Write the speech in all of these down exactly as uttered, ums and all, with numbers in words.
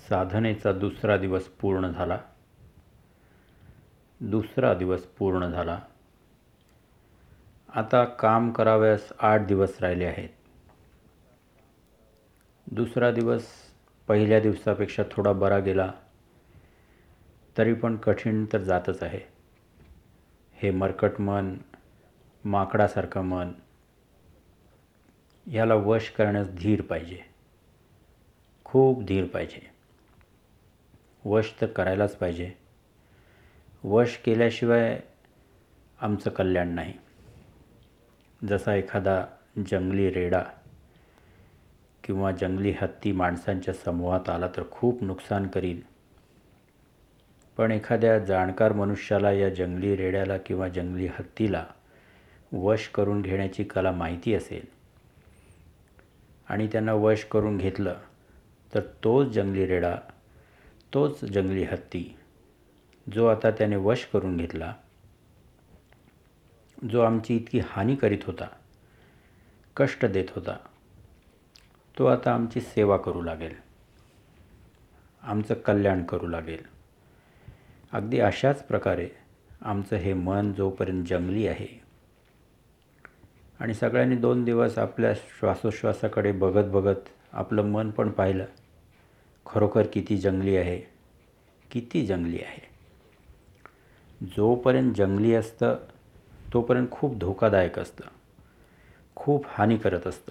साधनेचा दुसरा दिवस पूर्ण झाला. दुसरा दिवस पूर्ण झाला. आता काम करावयास आठ दिवस राहिले आहेत. दुसरा दिवस पहिल्या दिवसापेक्षा थोडा बरा गेला, तरी पण कठीण तर जातच आहे. हे मरकट मन, माकडासारखं मन, याला वश करण्यास धीर पाहिजे, खूप धीर पाहिजे. वश तर करायलाच पाहिजे. वश केल्याशिवाय आमचं कल्याण नाही. जसा एखादा जंगली रेडा किंवा जंगली हत्ती माणसांच्या समूहात आला तर खूप नुकसान करील, पण एखाद्या जाणकार मनुष्याला या जंगली रेड्याला किंवा जंगली हत्तीला वश करून घेण्याची कला माहिती असेल आणि त्यांना वश करून घेतलं तर तोच जंगली रेडा, तोच जंगली हत्ती जो आता त्याने वश करून घेतला, जो आमची इतकी हानी करीत होता, कष्ट देत होता, तो आता आमची सेवा करू लागेल, आमचं कल्याण करू लागेल. अगदी अशाच प्रकारे आमचं हे मन जोपर्यंत जंगली आहे आणि सगळ्यांनी दोन दिवस आपल्या श्वासोश्वासाकडे बघत बघत आपलं मन पण पाहिलं, खरोखर किती जंगली आहे, किती जंगली आहे. जोपर्यंत जंगली असतं तोपर्यंत खूप धोकादायक असतं, खूप हानी करत असतं.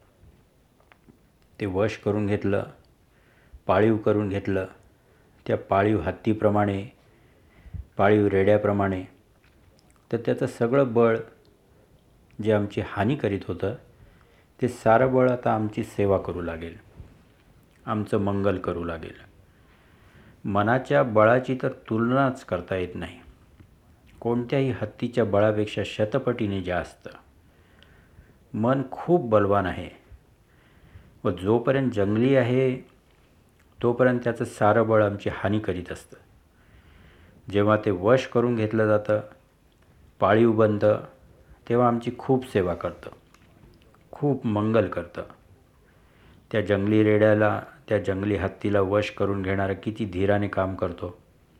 ते वश करून घेतलं, पाळीव करून घेतलं, त्या पाळीव हत्तीप्रमाणे, पाळीव रेड्याप्रमाणे, तर त्याचं सगळं बळ जे आमची हानी करीत होतं ते सारं बळ आता आमची सेवा करू लागेल, आमचं मंगल करू लागेल. मनाच्या बळाची तर तुलनाच करता येत नाही. कोणत्याही हत्तीच्या बळापेक्षा शतपटीने जास्त मन खूप बलवान आहे व जोपर्यंत जंगली आहे तोपर्यंत त्याचं सारं बळ आमची हानी करीत असतं. जेव्हा ते वश करून घेतलं जातं, पाळीव बनतं, तेव्हा आमची खूप सेवा करतं, खूप मंगल करतं. त्या जंगली रेड्याला, त्या जंगली हत्तीला वश करून घेणारं किती धीराने काम करतो.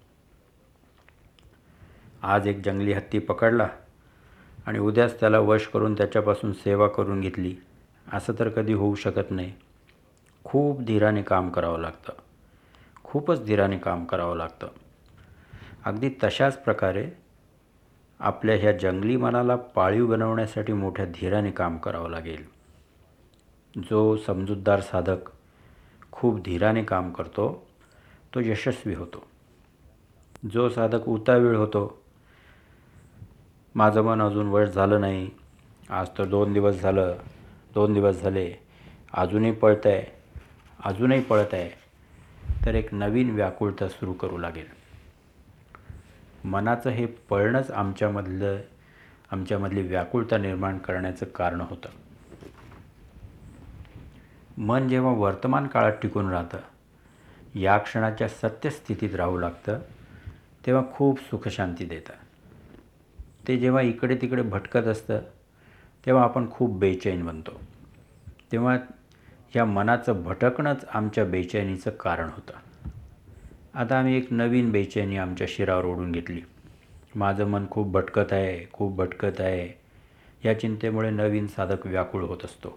आज एक जंगली हत्ती पकडला आणि उद्याच त्याला वश करून त्याच्यापासून सेवा करून घेतली, असं तर कधी होऊ शकत नाही. खूप धीराने काम करावं लागतं, खूपच धीराने काम करावं लागतं. अगदी तशाच प्रकारे आपल्या ह्या जंगली मनाला पाळीव बनवण्यासाठी मोठ्या धीराने काम करावं लागेल. जो समजूतदार साधक खूप धीराने काम करतो तो यशस्वी होतो. जो साधक उतावीळ होतो, माझं मन अजून वश झालं नाही, आज तर दोन दिवस झालं, दोन दिवस झाले, अजूनही पळत आहे, अजूनही पळत आहे, तर एक नवीन व्याकुळता सुरू करू लागेल. मनाचं हे पळणंच आमच्यामधलं आमच्यामधली व्याकुळता निर्माण करण्याचं कारण होतं. मन जेव्हा वर्तमान काळात टिकून राहतं, या क्षणाच्या सत्यस्थितीत राहू लागतं, तेव्हा खूप सुखशांती देतं. ते जेव्हा इकडे तिकडे भटकत असतं तेव्हा आपण खूप बेचैन बनतो. तेव्हा या मनाचं भटकणंच आमच्या बेचैनीचं कारण होतं. आता आम्ही एक नवीन बेचैनी आमच्या शिरावर ओढून घेतली. माझं मन खूप भटकत आहे, खूप भटकत आहे, या चिंतेमुळे नवीन साधक व्याकुळ होत असतो.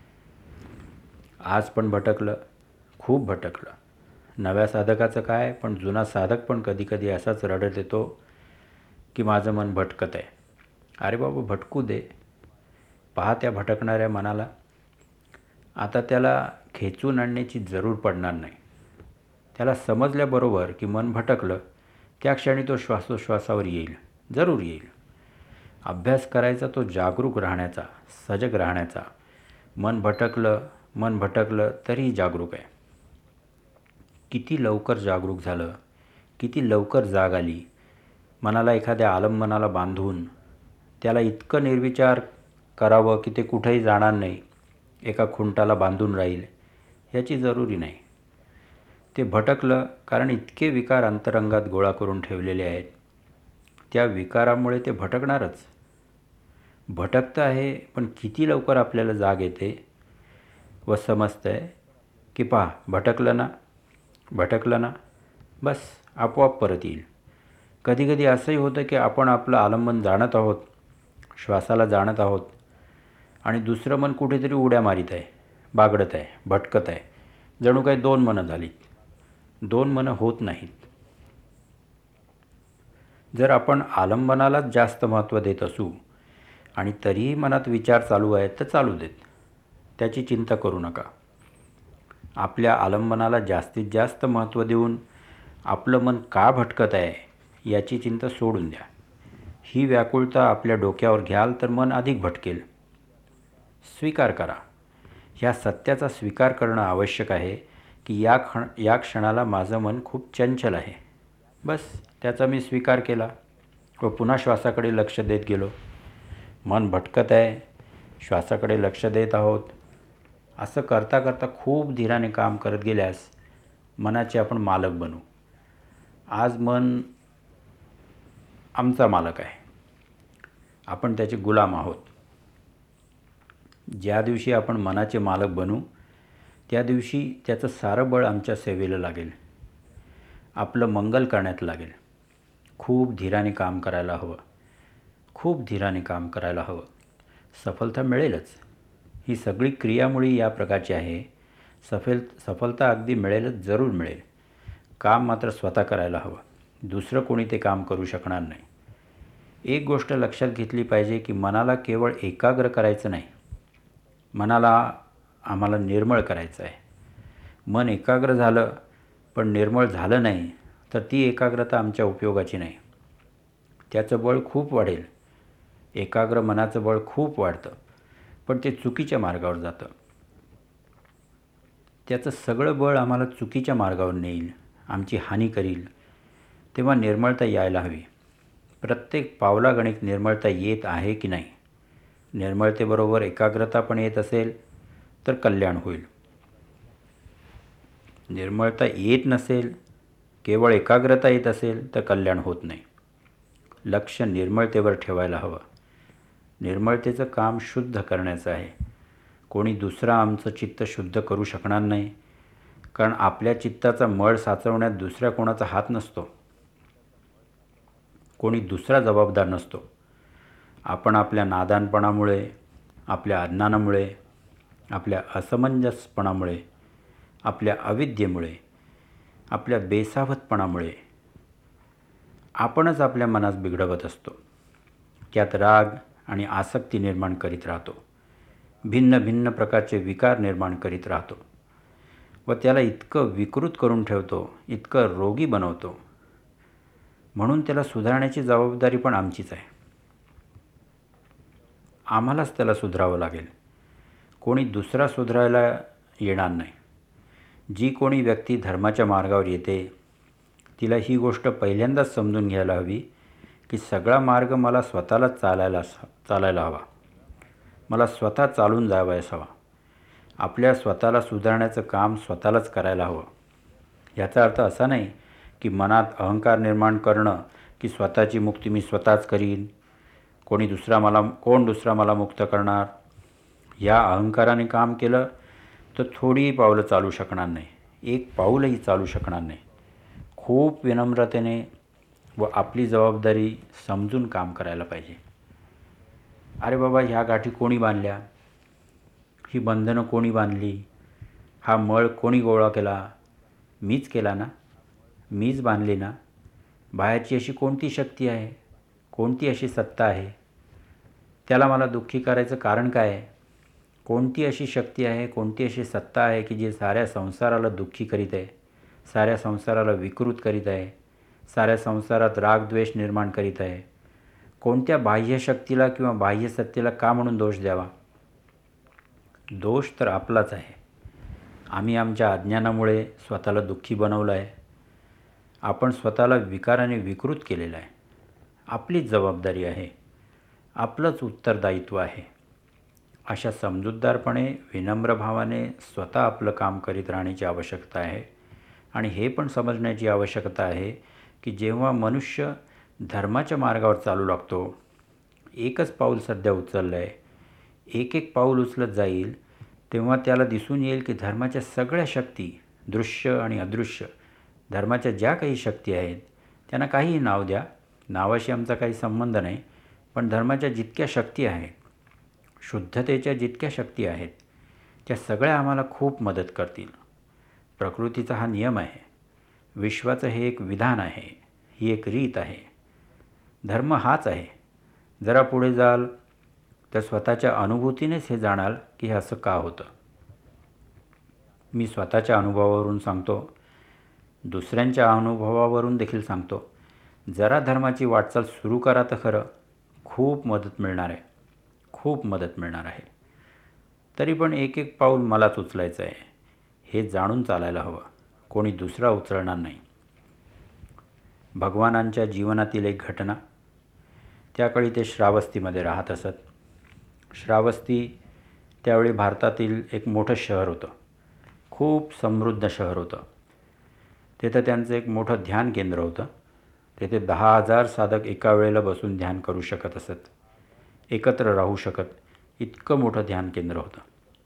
आज पण भटकलं, खूप भटकलं. नव्या साधकाचं काय, पण जुना साधक पण कधी कधी असाच रडत येतो की माझं मन भटकत आहे. अरे बाबा, भटकू दे. पहा त्या भटकणाऱ्या मनाला, आता त्याला खेचून आणण्याची जरूर पडणार नाही. त्याला समजल्याबरोबर की मन भटकलं, त्या क्षणी तो श्वासोश्वासावर येईल, जरूर येईल. अभ्यास करायचा तो जागरूक राहण्याचा, सजग राहण्याचा. मन भटकलं, मन भटकलं तरीही जागरूक आहे. किती लवकर जागरूक झालं, किती लवकर जाग आली. मनाला एखाद्या आलंबनाला बांधून त्याला इतकं निर्विचार करावं की ते कुठेही जाणार नाही, एका खुंटाला बांधून राहील, याची जरुरी नाही. ते भटकलं कारण इतके विकार अंतरंगात गोळा करून ठेवलेले आहेत. त्या विकारामुळे ते भटकणारच. भटकतं आहे, पण किती लवकर आपल्याला जाग येते व समजतं आहे की पहा भटकलं ना, भटकलं ना, बस आपोआप परत येईल. कधीकधी असंही होतं की आपण आपलं आलंबन जाणत आहोत, श्वासाला जाणत आहोत आणि दुसरं मन कुठेतरी उड्या मारीत आहे, बागडत आहे, भटकत आहे. जणू काही दोन मनं झालीत. दोन मनं होत नाहीत. जर आपण आलंबनालाच जास्त महत्त्व देत असू आणि तरीही मनात विचार चालू आहेत तर चालू देत, त्याची चिंता करू नका. आपल्या आलंबनाला जास्तीत जास्त महत्त्व देऊन आपलं मन का भटकत आहे याची चिंता सोडून द्या. ही व्याकुळता आपल्या डोक्यावर घ्याल तर मन अधिक भटकेल. स्वीकार करा. ह्या सत्याचा स्वीकार करणं आवश्यक आहे की या क्षण या क्षणाला माझं मन खूप चंचल आहे. बस त्याचा मी स्वीकार केला व पुन्हा श्वासाकडे लक्ष देत गेलो. मन भटकत आहे, श्वासाकडे लक्ष देत आहोत. असं करता करता खूप धीराने काम करत गेल्यास मनाचे आपण मालक बनू. आज मन आमचा मालक आहे, आपण त्याचे गुलाम आहोत. ज्या दिवशी आपण मनाचे मालक बनू त्या दिवशी त्याचं सारं बळ आमच्या सेवेला लागेल, आपलं मंगल करण्यात लागेल. खूप धीराने काम करायला हवं, खूप धीराने काम करायला हवं. सफलता मिळेलच. ही सगळी क्रियामुळे या प्रकारची आहे. सफल सफलता अगदी मिळेलच, जरूर मिळेल. काम मात्र स्वतः करायला हवं. दुसरं कोणी ते काम करू शकणार नाही. एक गोष्ट लक्षात घेतली पाहिजे की मनाला केवळ एकाग्र करायचं नाही, मनाला आम्हाला निर्मळ करायचं आहे. मन एकाग्र झालं पण निर्मळ झालं नाही तर ती एकाग्रता आमच्या उपयोगाची नाही. त्याचं बळ खूप वाढेल. एकाग्र मनाचं बळ खूप वाढतं पण ते चुकीच्या मार्गावर जातं. त्याचं सगळं बळ आम्हाला चुकीच्या मार्गावर नेईल, आमची हानी करील. तेव्हा निर्मळता यायला हवी. प्रत्येक पावलागणिक निर्मळता येत आहे की नाही. निर्मळतेबरोबर एकाग्रता पण येत असेल तर कल्याण होईल. निर्मळता येत नसेल, केवळ एकाग्रता येत असेल तर कल्याण होत नाही. लक्ष निर्मळतेवर ठेवायला हवं. निर्मळतेचं काम शुद्ध करण्याचं आहे. कोणी दुसरा आमचं चित्त शुद्ध करू शकणार नाही, कारण आपल्या चित्ताचा मळ साचवण्यात दुसऱ्या कोणाचा हात नसतो. कोणी दुसरा जबाबदार नसतो. आपण आपल्या नादानपणामुळे, आपल्या अज्ञानामुळे, आपल्या असमंजसपणामुळे, आपल्या अविद्येमुळे, आपल्या बेसावधपणामुळे आपणच आपल्या मनास बिघडवत असतो. त्यात राग आणि आसक्ती निर्माण करीत राहतो. भिन्न भिन्न प्रकारचे विकार निर्माण करीत राहतो व त्याला इतकं विकृत करून ठेवतो, इतकं रोगी बनवतो. म्हणून त्याला सुधारण्याची जबाबदारी पण आमचीच आहे. आम्हालाच त्याला सुधारावं लागेल. कोणी दुसरा सुधारायला येणार नाही. जी कोणी व्यक्ती धर्माच्या मार्गावर येते तिला ही गोष्ट पहिल्यांदाच समजून घ्यायला हवी की सगळा मार्ग मला स्वतःलाच चालायला चालायला हवा. मला स्वतः चालून जावयास हवा. आपल्या स्वतःला सुधारण्याचं काम स्वतःलाच करायला हवं. याचा अर्थ असा नाही की मनात अहंकार निर्माण करणं की स्वतःची मुक्ती मी स्वतःच करीन, कोणी दुसरा मला कोण दुसरा मला मुक्त करणार. या अहंकाराने काम केलं तर थोडीही पावलं चालू शकणार नाही, एक पाऊलही चालू शकणार नाही. खूप विनम्रतेने व आपली जबाबदारी समजून काम करायला पाहिजे. अरे बाबा, ह्या गाठी कोणी बांधल्या, ही बंधनं कोणी बांधली, हा मळ कोणी गोळा केला, मीच केला ना, मीच बांधली ना. बाहेरची अशी कोणती शक्ती आहे, कोणती अशी सत्ता आहे, त्याला मला दुःखी करायचं कारण काय आहे. कोणती अशी शक्ती आहे, कोणती अशी सत्ता आहे की जी साऱ्या संसाराला दुःखी करीत आहे, साऱ्या संसाराला विकृत करीत आहे, साऱ्या संसारात रागद्वेष निर्माण करीत आहे. कोणत्या बाह्य शक्तीला किंवा बाह्य सत्तेला का म्हणून दोष द्यावा. दोष तर आपलाच आहे. आम्ही आमच्या अज्ञानामुळे स्वतःला दुःखी बनवलं आहे. आपण स्वतःला विकाराने विकृत केलेलं आहे. आपलीच जबाबदारी आहे, आपलंच उत्तरदायित्व आहे. अशा समजूतदारपणे विनम्र भावाने स्वतः आपलं काम करीत राहण्याची आवश्यकता आहे. आणि हे पण समजण्याची आवश्यकता आहे की जेव्हा मनुष्य धर्माच्या मार्गावर चालू लागतो, एकच पाऊल सध्या उचललं आहे, एक एक पाऊल उचलत जाईल, तेव्हा त्याला दिसून येईल की धर्माच्या सगळ्या शक्ती, दृश्य आणि अदृश्य, धर्माच्या ज्या काही शक्ती आहेत त्यांना काहीही नाव द्या, नावाशी आमचा काही संबंध नाही, पण धर्माच्या जितक्या शक्ती आहेत, शुद्धतेच्या जितक्या शक्ती आहेत, त्या सगळ्या आम्हाला खूप मदत करतील. प्रकृतीचा हा नियम आहे, विश्वाचं हे एक विधान आहे, ही एक रीत आहे. धर्म हाच आहे. जरा पुढे जाल तर स्वतःच्या अनुभूतीनेच हे जाणाल की हे असं का होतं. मी स्वतःच्या अनुभवावरून सांगतो, दुसऱ्यांच्या अनुभवावरून देखील सांगतो. जरा धर्माची वाटचाल सुरू करा तर खरं, खूप मदत मिळणार आहे, खूप मदत मिळणार आहे. तरी पण एक एक पाऊल मलाच उचलायचं आहे, हे जाणून चालायला हवं. कोणी दुसरा उचलणार नाही. भगवानांच्या जीवनातील एक घटना. त्याकाळी ते श्रावस्तीमध्ये राहत असत. श्रावस्ती त्यावेळी भारतातील एक मोठं शहर होतं, खूप समृद्ध शहर होतं. तिथं त्यांचं एक मोठं ध्यान केंद्र होतं. तेथे दहा हजार साधक एका वेळेला बसून ध्यान करू शकत असत, एकत्र राहू शकत, इतकं मोठं ध्यान केंद्र होतं.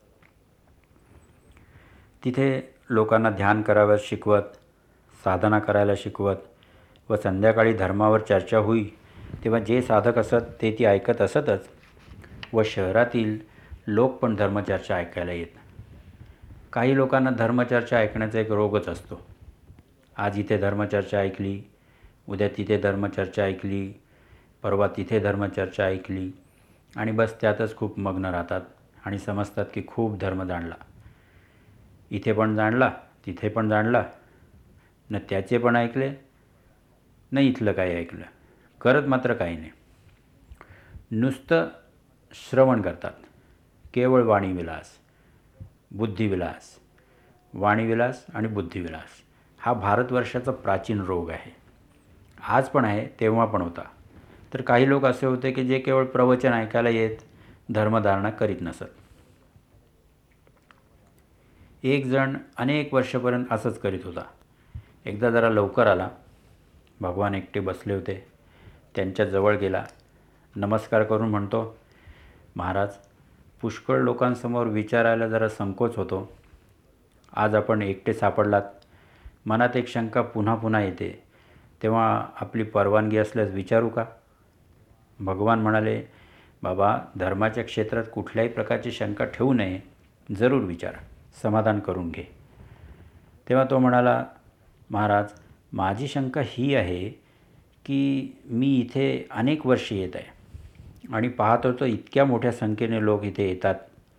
तिथे लोकांना ध्यान करावयास शिकवत, साधना करायला शिकवत व संध्याकाळी धर्मावर चर्चा होई तेव्हा जे साधक असत ते ती ऐकत असतच व शहरातील लोक पण धर्मचर्चा ऐकायला येत. काही लोकांना धर्मचर्चा ऐकण्याचा एक रोगच असतो. आज इथे धर्मचर्चा ऐकली, उद्या तिथे धर्मचर्चा ऐकली, परवा तिथे धर्मचर्चा ऐकली आणि बस त्यातच खूप मग्न राहतात आणि समजतात की खूप धर्म जाणला. इथे पण जाणला, तिथे पण जाणला, न त्याचे पण ऐकले, न इथलं काही ऐकलं, करत मात्र काही नाही. नुसतं श्रवण करतात. केवळ वाणीविलास, बुद्धिविलास, वाणीविलास आणि बुद्धिविलास हा भारतवर्षाचा प्राचीन रोग आहे. आज पण आहे, तेव्हा पण होता. तर काही लोक असे होते की जे केवळ प्रवचन ऐकायला येत, धर्मधारणा करीत नसत. एक जण अनेक वर्षापर्यंत असंच करीत होता. एकदा जरा लवकर आला. भगवान एकटे बसले होते. त्यांच्या जवळ गेला, नमस्कार करून म्हणतो, महाराज, पुष्कळ लोकांसमोर विचारायला जरा संकोच होतो. आज आपण एकटे सापडलात. मनात एक शंका पुन्हा पुन्हा येते, तेव्हा आपली परवानगी असल्यास विचारू का? भगवान म्हणाले, बाबा, धर्माच्या क्षेत्रात कुठल्याही प्रकारची शंका ठेवू नये, जरूर विचार, समाधान करून घे. तेव्हा तो म्हणाला, महाराज, माझी शंका ही आहे की मी इथे अनेक वर्षे येत आहे आणि पाहत होतो इतक्या मोठ्या संख्येने लोक इथे येतात.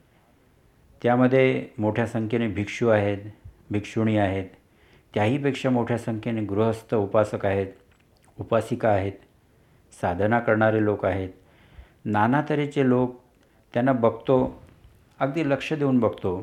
त्यामध्ये मोठ्या संख्येने भिक्षू आहेत, भिक्षुणी आहेत, त्याहीपेक्षा मोठ्या संख्येने गृहस्थ उपासक आहेत, उपासिका आहेत, साधना करणारे लोक आहेत, नाना तऱ्हेचे लोक. त्यांना बघतो, अगदी लक्ष देऊन बघतो,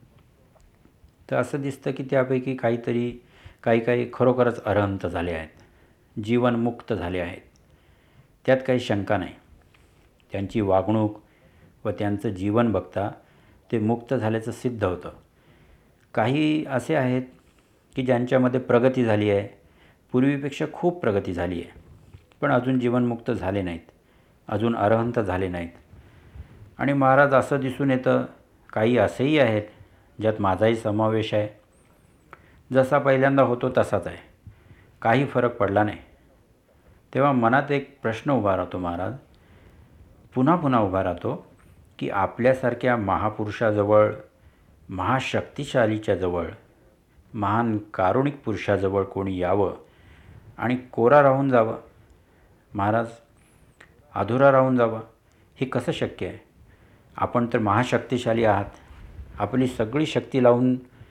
तर असं दिसतं की त्यापैकी काहीतरी काही काही खरोखरच अरहंत झाले आहेत, जीवनमुक्त झाले आहेत. त्यात काही शंका नाही. त्यांची वागणूक व त्यांचं जीवन बघता ते मुक्त झाल्याचं सिद्ध होतं. काही असे आहेत की ज्यांच्यामध्ये प्रगती झाली आहे, पूर्वीपेक्षा खूप प्रगती झाली आहे, पण अजून जीवनमुक्त झाले नाहीत, अजून अरहंत झाले नाहीत. आणि महाराज, असं दिसून येतं काही असेही आहेत ज्यात माझाही समावेश आहे. जसा पहिल्यांदा होतो तसाच आहे, काही फरक पडला नाही. तेव्हा मनात एक प्रश्न उभा राहतो महाराज, पुन्हा पुन्हा उभा राहतो की आपल्यासारख्या महापुरुषाजवळ, महाशक्तिशालीच्या जवळ, महान कारुणिक पुरुषाजवळ कोणी यावं आणि कोरा राहून जावं, महाराज, अधुरा राहून जावं, हे कसं शक्य आहे? आपण तर महाशक्तिशाली आहात. आपली सगळी शक्ती लावून,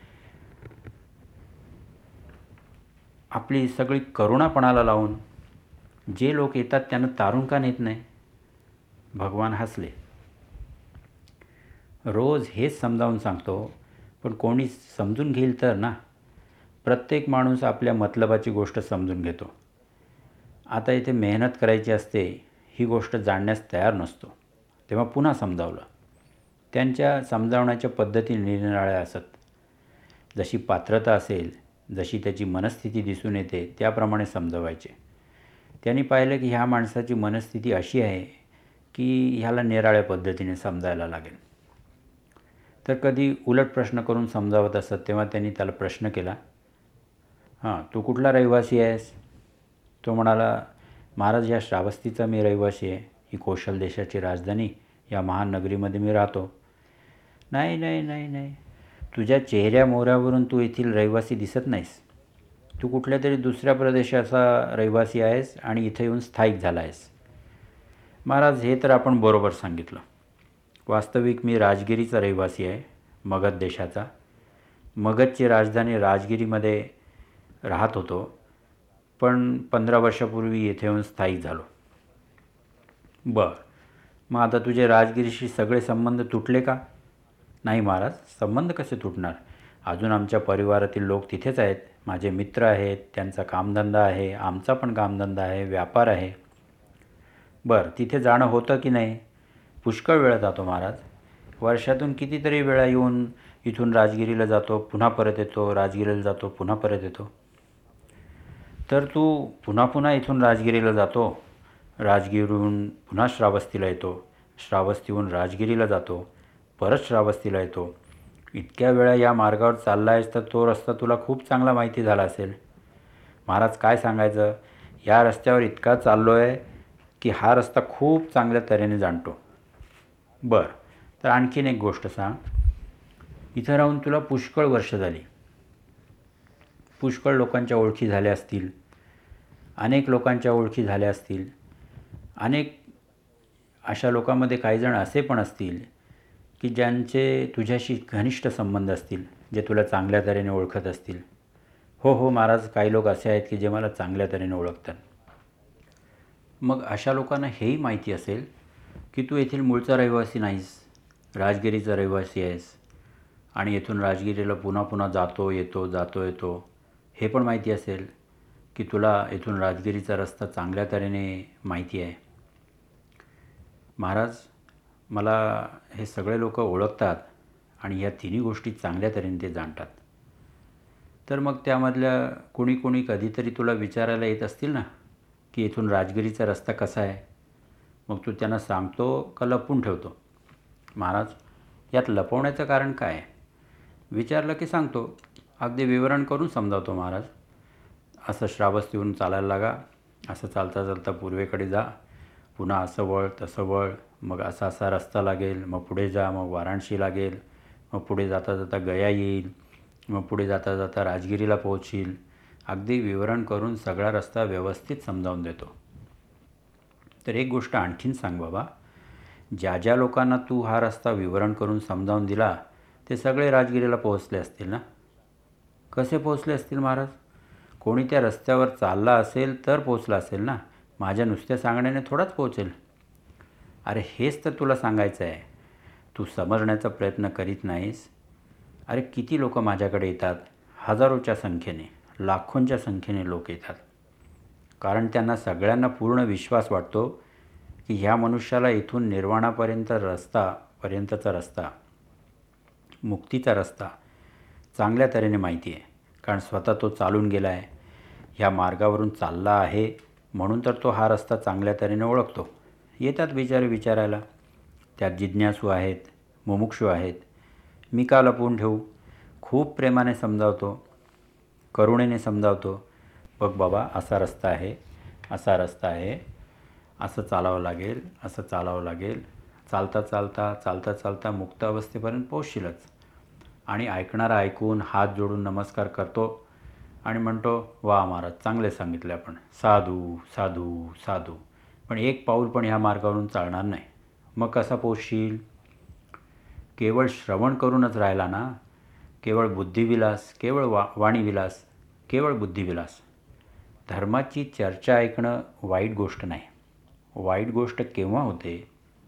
आपली सगळी करुणापणाला लावून जे लोक येतात त्यांना तारून का नेत नाही? भगवान हसले. रोज हेच समजावून सांगतो, पण कोणी समजून घेईल तर ना. प्रत्येक माणूस आपल्या मतलबाची गोष्ट समजून घेतो. आता इथे मेहनत करायची असते ही गोष्ट जाणण्यास तयार नसतो. तेव्हा पुन्हा समजावलं. त्यांच्या समजावण्याच्या पद्धती निरनिराळ्या असत. जशी पात्रता असेल, जशी त्याची मनस्थिती दिसून येते, त्याप्रमाणे समजवायचे. त्यांनी पाहिलं की ह्या माणसाची मनस्थिती अशी आहे की ह्याला निराळ्या पद्धतीने समजायला लागेल. तर कधी उलट प्रश्न करून समजावत असत. तेव्हा त्यांनी त्याला प्रश्न केला, हां, तू कुठला रहिवासी आहेस? तो म्हणाला, महाराज या श्रावस्तीचा मी रहिवासी आहे. ही कौशल देशाची राजधानी, या महान नगरीमध्ये मी राहतो. नाही नाही नाही नाही, तुझ्या चेहऱ्या मोहऱ्यावरून तू येथील रहिवासी दिसत नाहीस. तू कुठल्या तरी दुसऱ्या प्रदेशाचा रहिवासी आहेस आणि इथे येऊन स्थायिक झाला आहेस. महाराज हे तर आपण बरोबर सांगितलं. वास्तविक मी राजगिरीचा रहिवासी आहे, मगध देशाचा. मगधची राजधानी राजगिरीमध्ये राहत होतो, पण पंधरा वर्षापूर्वी येथे येऊन स्थायिक झालो. बरं, मग आता तुझे राजगिरीशी सगळे संबंध तुटले का? नाही महाराज, संबंध कसे तुटणार? अजून आमच्या परिवारातील लोक तिथेच आहेत. माझे मित्र आहेत, त्यांचा कामधंदा आहे, आमचा पण कामधंदा आहे, व्यापार आहे. बरं, तिथे जाणं होतं की नाही? पुष्कळ वेळा जातो महाराज. वर्षातून कितीतरी वेळा येऊन इथून राजगिरीला जातो, पुन्हा परत येतो, राजगिरीला जातो, पुन्हा परत येतो. तर तू पुन्हा पुन्हा इथून राजगिरीला जातो, राजगिरीहून पुन्हा श्रावस्तीला येतो, श्रावस्तीहून राजगिरीला जातो, परत श्रावस्तीला येतो. इतक्या वेळा या मार्गावर चालला आहेस तर तो रस्ता तुला खूप चांगला माहिती झाला असेल. महाराज काय सांगायचं, या रस्त्यावर इतका चाललो आहे की हा रस्ता खूप चांगल्या तऱ्हेने जाणतो. बरं, तर आणखीन एक गोष्ट सांग. इथं राहून तुला पुष्कळ वर्ष झाली, पुष्कळ लोकांच्या ओळखी झाल्या असतील, अनेक लोकांच्या ओळखी झाल्या असतील. अनेक अशा लोकांमध्ये काही जण असे पण असतील की ज्यांचे तुझ्याशी घनिष्ठ संबंध असतील, जे तुला चांगल्या तऱ्हेने ओळखत असतील. हो हो महाराज, काही लोक असे आहेत की जे मला चांगल्या तऱ्हेने ओळखतात. मग अशा लोकांना हेही माहिती असेल की तू येथील मूळचा रहिवासी नाहीस, राजगिरीचा रहिवासी आहेस आणि येथून राजगिरीला पुन्हा पुन्हा जातो येतो जातो येतो. हे पण माहिती असेल की तुला येथून राजगिरीचा रस्ता चांगल्या तऱ्हेने माहिती आहे. महाराज, मला हे सगळे लोक ओळखतात आणि ह्या तिन्ही गोष्टी चांगल्या तऱ्हेने ते जाणतात. तर मग त्यामधल्या कोणी कोणी कधीतरी तुला विचारायला येत असतील ना की इथून राजगिरीचा रस्ता कसा आहे. मग तू त्यांना सांगतो का लपवून ठेवतो? महाराज, यात लपवण्याचं कारण काय आहे? विचारलं की सांगतो, अगदी विवरण करून समजावतो. महाराज, असं श्रावस्तीहून चालायला लागा, असं चालता चालता पूर्वेकडे जा, पुन्हा असं वळ तसं वळ, मग असा असा रस्ता लागेल, मग पुढे जा, मग वाराणसी लागेल, मग पुढे जाता जाता गया येईल, मग पुढे जाता जाता राजगिरीला पोहोचशील. अगदी विवरण करून सगळा रस्ता व्यवस्थित समजावून देतो. तर एक गोष्ट आणखीन सांग बाबा, ज्या ज्या लोकांना तू हा रस्ता विवरण करून समजावून दिला ते सगळे राजगिरीला पोहोचले असतील ना? कसे पोहोचले असतील महाराज? कोणी त्या रस्त्यावर चालला असेल तर पोहोचला असेल ना, माझ्या नुसत्या सांगण्याने थोडाच पोहोचेल. अरे हेच तर तुला सांगायचं आहे, तू समजण्याचा प्रयत्न करीत नाहीस. अरे किती लोक माझ्याकडे येतात, हजारोच्या संख्येने, लाखोंच्या संख्येने लोक येतात. कारण त्यांना सगळ्यांना पूर्ण विश्वास वाटतो की ह्या मनुष्याला इथून निर्वाणापर्यंत रस्ता पर्यंतचा रस्ता, मुक्तीचा रस्ता चांगल्या तऱ्हेने माहिती आहे. कारण स्वतः तो चालून गेला आहे, ह्या मार्गावरून चालला आहे, म्हणून तर तो हा रस्ता चांगल्या तऱ्हेने ओळखतो. येतात बिचारे विचारायला, त्यात जिज्ञासू आहेत, मुमुक्षू आहेत. मी का लपवून ठेवू? खूप प्रेमाने समजावतो, करुणेने समजावतो. बघ बाबा, असा रस्ता आहे, असा रस्ता आहे, असं चालावं लागेल, असं चालावं लागेल. चालता चालता चालता चालता मुक्त अवस्थेपर्यंत पोहोचशीलच. आणि ऐकणारा ऐकून हात जोडून नमस्कार करतो आणि म्हणतो, वा महाराज, चांगले सांगितले आपण, साधू साधू साधू. पण एक पाऊल पण ह्या मार्गावरून चालणार नाही. मग कसा पोहोचशील? केवळ श्रवण करूनच राहिला ना, केवळ बुद्धिविलास, केवळ वा वाणीविलास, केवळ बुद्धिविलास. धर्माची चर्चा ऐकणं वाईट गोष्ट नाही. वाईट गोष्ट केव्हा होते?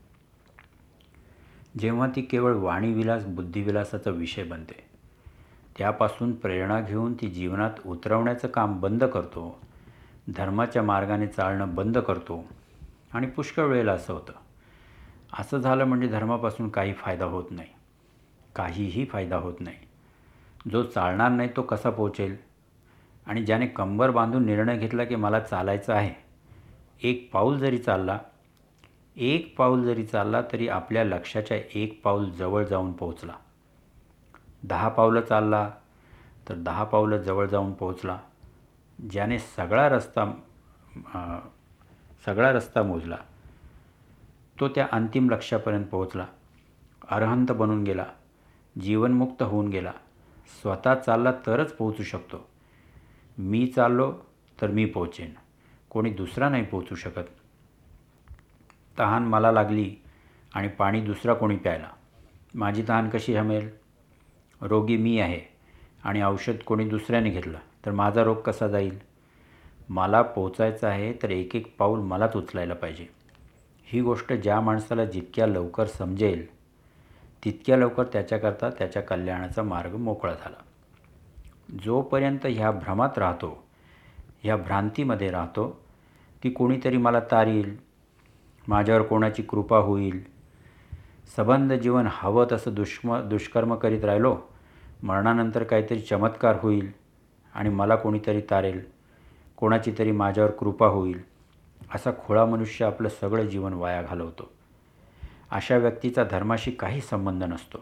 जेव्हा ती केवळ वाणीविलास, बुद्धिविलासाचा विषय बनते. त्यापासून प्रेरणा घेऊन ती जीवनात उतरवण्याचं काम बंद करतो, धर्माच्या मार्गाने चालणं बंद करतो. आणि पुष्कळ वेळेला असं होतं. असं झालं म्हणजे धर्मापासून काही फायदा होत नाही, काहीही फायदा होत नाही. जो चालणार नाही तो कसा पोहोचेल? आणि ज्याने कंबर बांधून निर्णय घेतला की मला चालायचं आहे, एक पाऊल जरी चालला, एक पाऊल जरी चालला तरी आपल्या लक्ष्याच्या एक पाऊल जवळ जाऊन पोहोचला. दहा पावलं चालला तर दहा पावलं जवळ जाऊन पोहोचला. ज्याने सगळा रस्ता अ, सगळा रस्ता मोजला तो त्या अंतिम लक्ष्यापर्यंत पोहोचला, अरहंत बनून गेला, जीवनमुक्त होऊन गेला. स्वतः चालला तरच पोहोचू शकतो. मी चाललो तर मी पोहोचेन, कोणी दुसरा नाही पोहोचू शकत. तहान मला लागली आणि पाणी दुसरा कोणी प्यायला. माझी तहान कशी शमेल? रोगी मी आहे आणि औषध कोणी दुसऱ्याने घेतलं तर माझा रोग कसा जाईल? मला पोचायचं आहे तर एक एक पाऊल मलाच उचलायला पाहिजे. ही गोष्ट ज्या माणसाला जितक्या लवकर समजेल तितक्या लवकर त्याच्याकरता त्याच्या कल्याणाचा मार्ग मोकळा झाला. जोपर्यंत ह्या भ्रमात राहतो, ह्या भ्रांतीमध्ये राहतो की कोणीतरी मला तारील, माझ्यावर कोणाची कृपा होईल, सबंध जीवन हवं तसं दुष्म दुष्कर्म करीत राहिलो, मरणानंतर काहीतरी चमत्कार होईल आणि मला कोणीतरी तारेल, कोणाची तरी माझ्यावर कृपा होईल, असा खोळा मनुष्य आपलं सगळं जीवन वाया घालवतो. अशा व्यक्तीचा धर्माशी काही संबंध नसतो.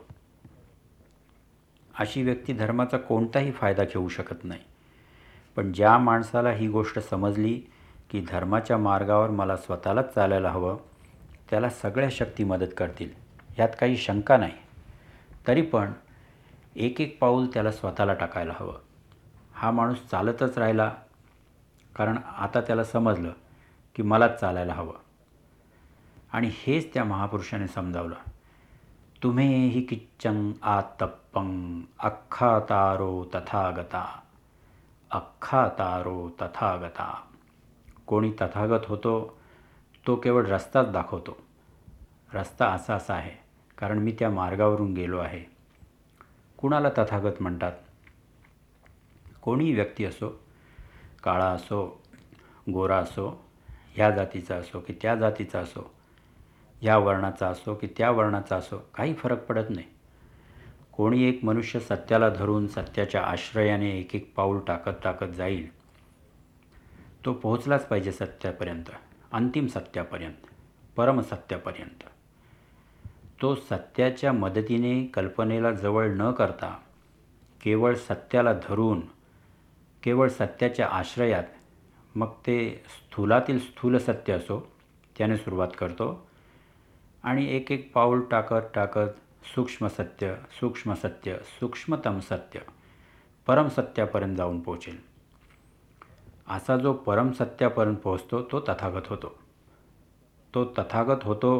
अशी व्यक्ती धर्माचा कोणताही फायदा घेऊ शकत नाही. पण ज्या माणसाला ही गोष्ट समजली की धर्माच्या मार्गावर मला स्वतःलाच चालायला हवं, त्याला सगळ्या शक्ती मदत करतील, यात काही शंका नाही. तरी पण एक एक पाऊल त्याला स्वतःला टाकायला हवं. हा माणूस चालतच राहिला कारण आता त्याला समजलं की मलाच चालायला हवं. आणि हेच त्या महापुरुषाने समजावलं. तुम्हे हि किच्चं आत्तप्पं अख्खा तारो तथागता, अख्खा तारो तथागता. कोणी तथागत होतो तो केवळ रस्ताच दाखवतो. रस्ता असा असा आहे कारण मी त्या मार्गावरून गेलो आहे. कुणाला तथागत म्हणतात? कोणीही व्यक्ती असो, काळा असो, गोरा असो, ह्या जातीचा असो की त्या जातीचा असो, ह्या वर्णाचा असो की त्या वर्णाचा असो, काही फरक पडत नाही. कोणी एक मनुष्य सत्याला धरून सत्याच्या आश्रयाने एक एक पाऊल टाकत टाकत जाईल, तो पोहोचलाच पाहिजे सत्यापर्यंत, अंतिम सत्यापर्यंत, परमसत्यापर्यंत. तो सत्याच्या मदतीने कल्पनेला जवळ न करता केवळ सत्याला धरून, केवळ सत्याच्या आश्रयात, मग ते स्थूलातील स्थूल सत्य असो त्याने सुरुवात करतो आणि एक एक पाऊल टाकत टाकत सूक्ष्म सत्य, सूक्ष्म सत्य, सूक्ष्मतम सत्य, परमसत्यापर्यंत जाऊन पोहोचेल. असा जो परमसत्यापर्यंत पोहोचतो तो तथागत होतो. तो तथागत होतो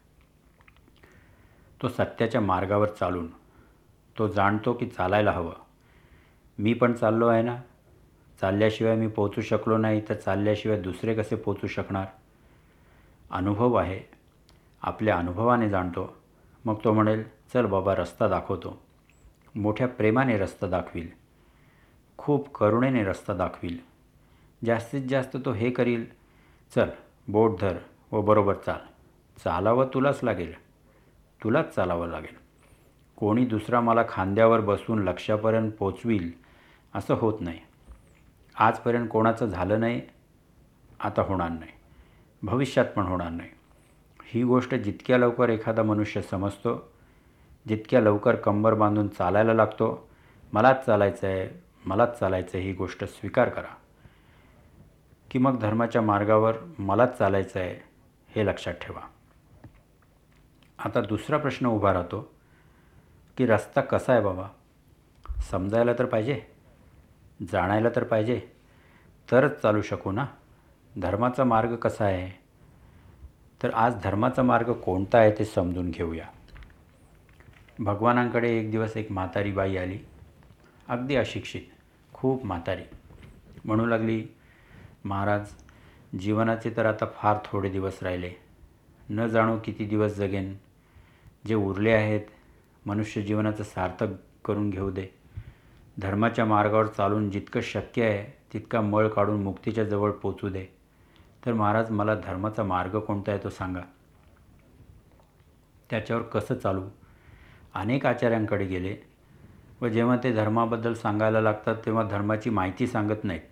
तो सत्याच्या मार्गावर चालून. तो जाणतो की चालायला हवं. मी पण चाललो आहे ना, चालल्याशिवाय मी पोहोचू शकलो नाही तर चालल्याशिवाय दुसरे कसे पोहोचू शकणार? अनुभव आहे, आपल्या अनुभवाने जाणतो. मग तो म्हणेल, चल बाबा रस्ता दाखवतो. मोठ्या प्रेमाने रस्ता दाखवील, खूप करुणेने रस्ता दाखवील. जास्तीत जास्त तो हे करील, चल बोट धर व बरोबर चाल. चालावं तुलाच लागेल, तुलाच चालावं लागेल. कोणी दुसरा मला खांद्यावर बसवून लक्ष्यापर्यंत पोचवील असं होत नाही. आजपर्यंत कोणाचं झालं नाही, आता होणार नाही, भविष्यात पण होणार नाही. ही गोष्ट जितक्या लवकर एखादा मनुष्य समजतो, जितक्या लवकर कंबर बांधून चालायला लागतो, मलाच चालायचं आहे, मलाच चालायचं आहे, ही गोष्ट स्वीकार करा की मग धर्माच्या मार्गावर मलाच चालायचं आहे हे लक्षात ठेवा. आता दुसरा प्रश्न उभा राहतो की रस्ता कसा आहे बाबा? समजायला तर पाहिजे, जाणायला तर पाहिजे, तरच चालू शकू ना. धर्माचा मार्ग कसा आहे? तर आज धर्माचा मार्ग कोणता आहे ते समजून घेऊया. भगवानांकडे एक दिवस एक म्हातारी बाई आली, अगदी अशिक्षित, खूप म्हातारी. म्हणू लागली, महाराज, जीवनाचे तर आता फार थोडे दिवस राहिले, न जाणो किती दिवस जगेन. जे उरले आहेत मनुष्य जीवनाचं सार्थक करून घेऊ दे. धर्माच्या मार्गावर चालून जितकं शक्य आहे तितका मळ काढून मुक्तीच्या जवळ पोचू दे. तर महाराज, मला धर्माचा मार्ग कोणता आहे तो सांगा. त्याच्यावर कसं चालू? अनेक आचार्यांकडे गेले व जेव्हा ते धर्माबद्दल सांगायला लागतात तेव्हा धर्माची माहिती सांगत नाहीत.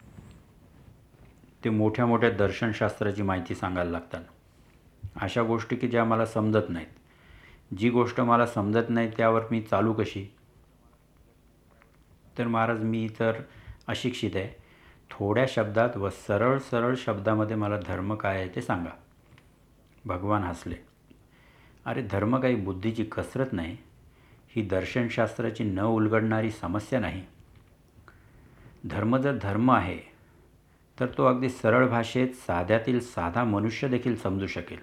ते मोठ्या मोठ्या दर्शनशास्त्राची माहिती सांगायला लागतात. अशा गोष्टी की ज्या मला समजत नाहीत. जी गोष्ट मला समजत नाही त्यावर मी चालू कशी? तर महाराज, मी तर अशिक्षित आहे, थोड्या शब्दात व सरळ सरळ शब्दामध्ये मला धर्म काय आहे ते सांगा. भगवान हसले. अरे धर्म काही बुद्धीची कसरत नाही, ही दर्शनशास्त्राची न उलगडणारी समस्या नाही. धर्म जर धर्म आहे तर तो अगदी सरळ भाषेत साध्यातील साधा मनुष्य देखील समजू शकेल,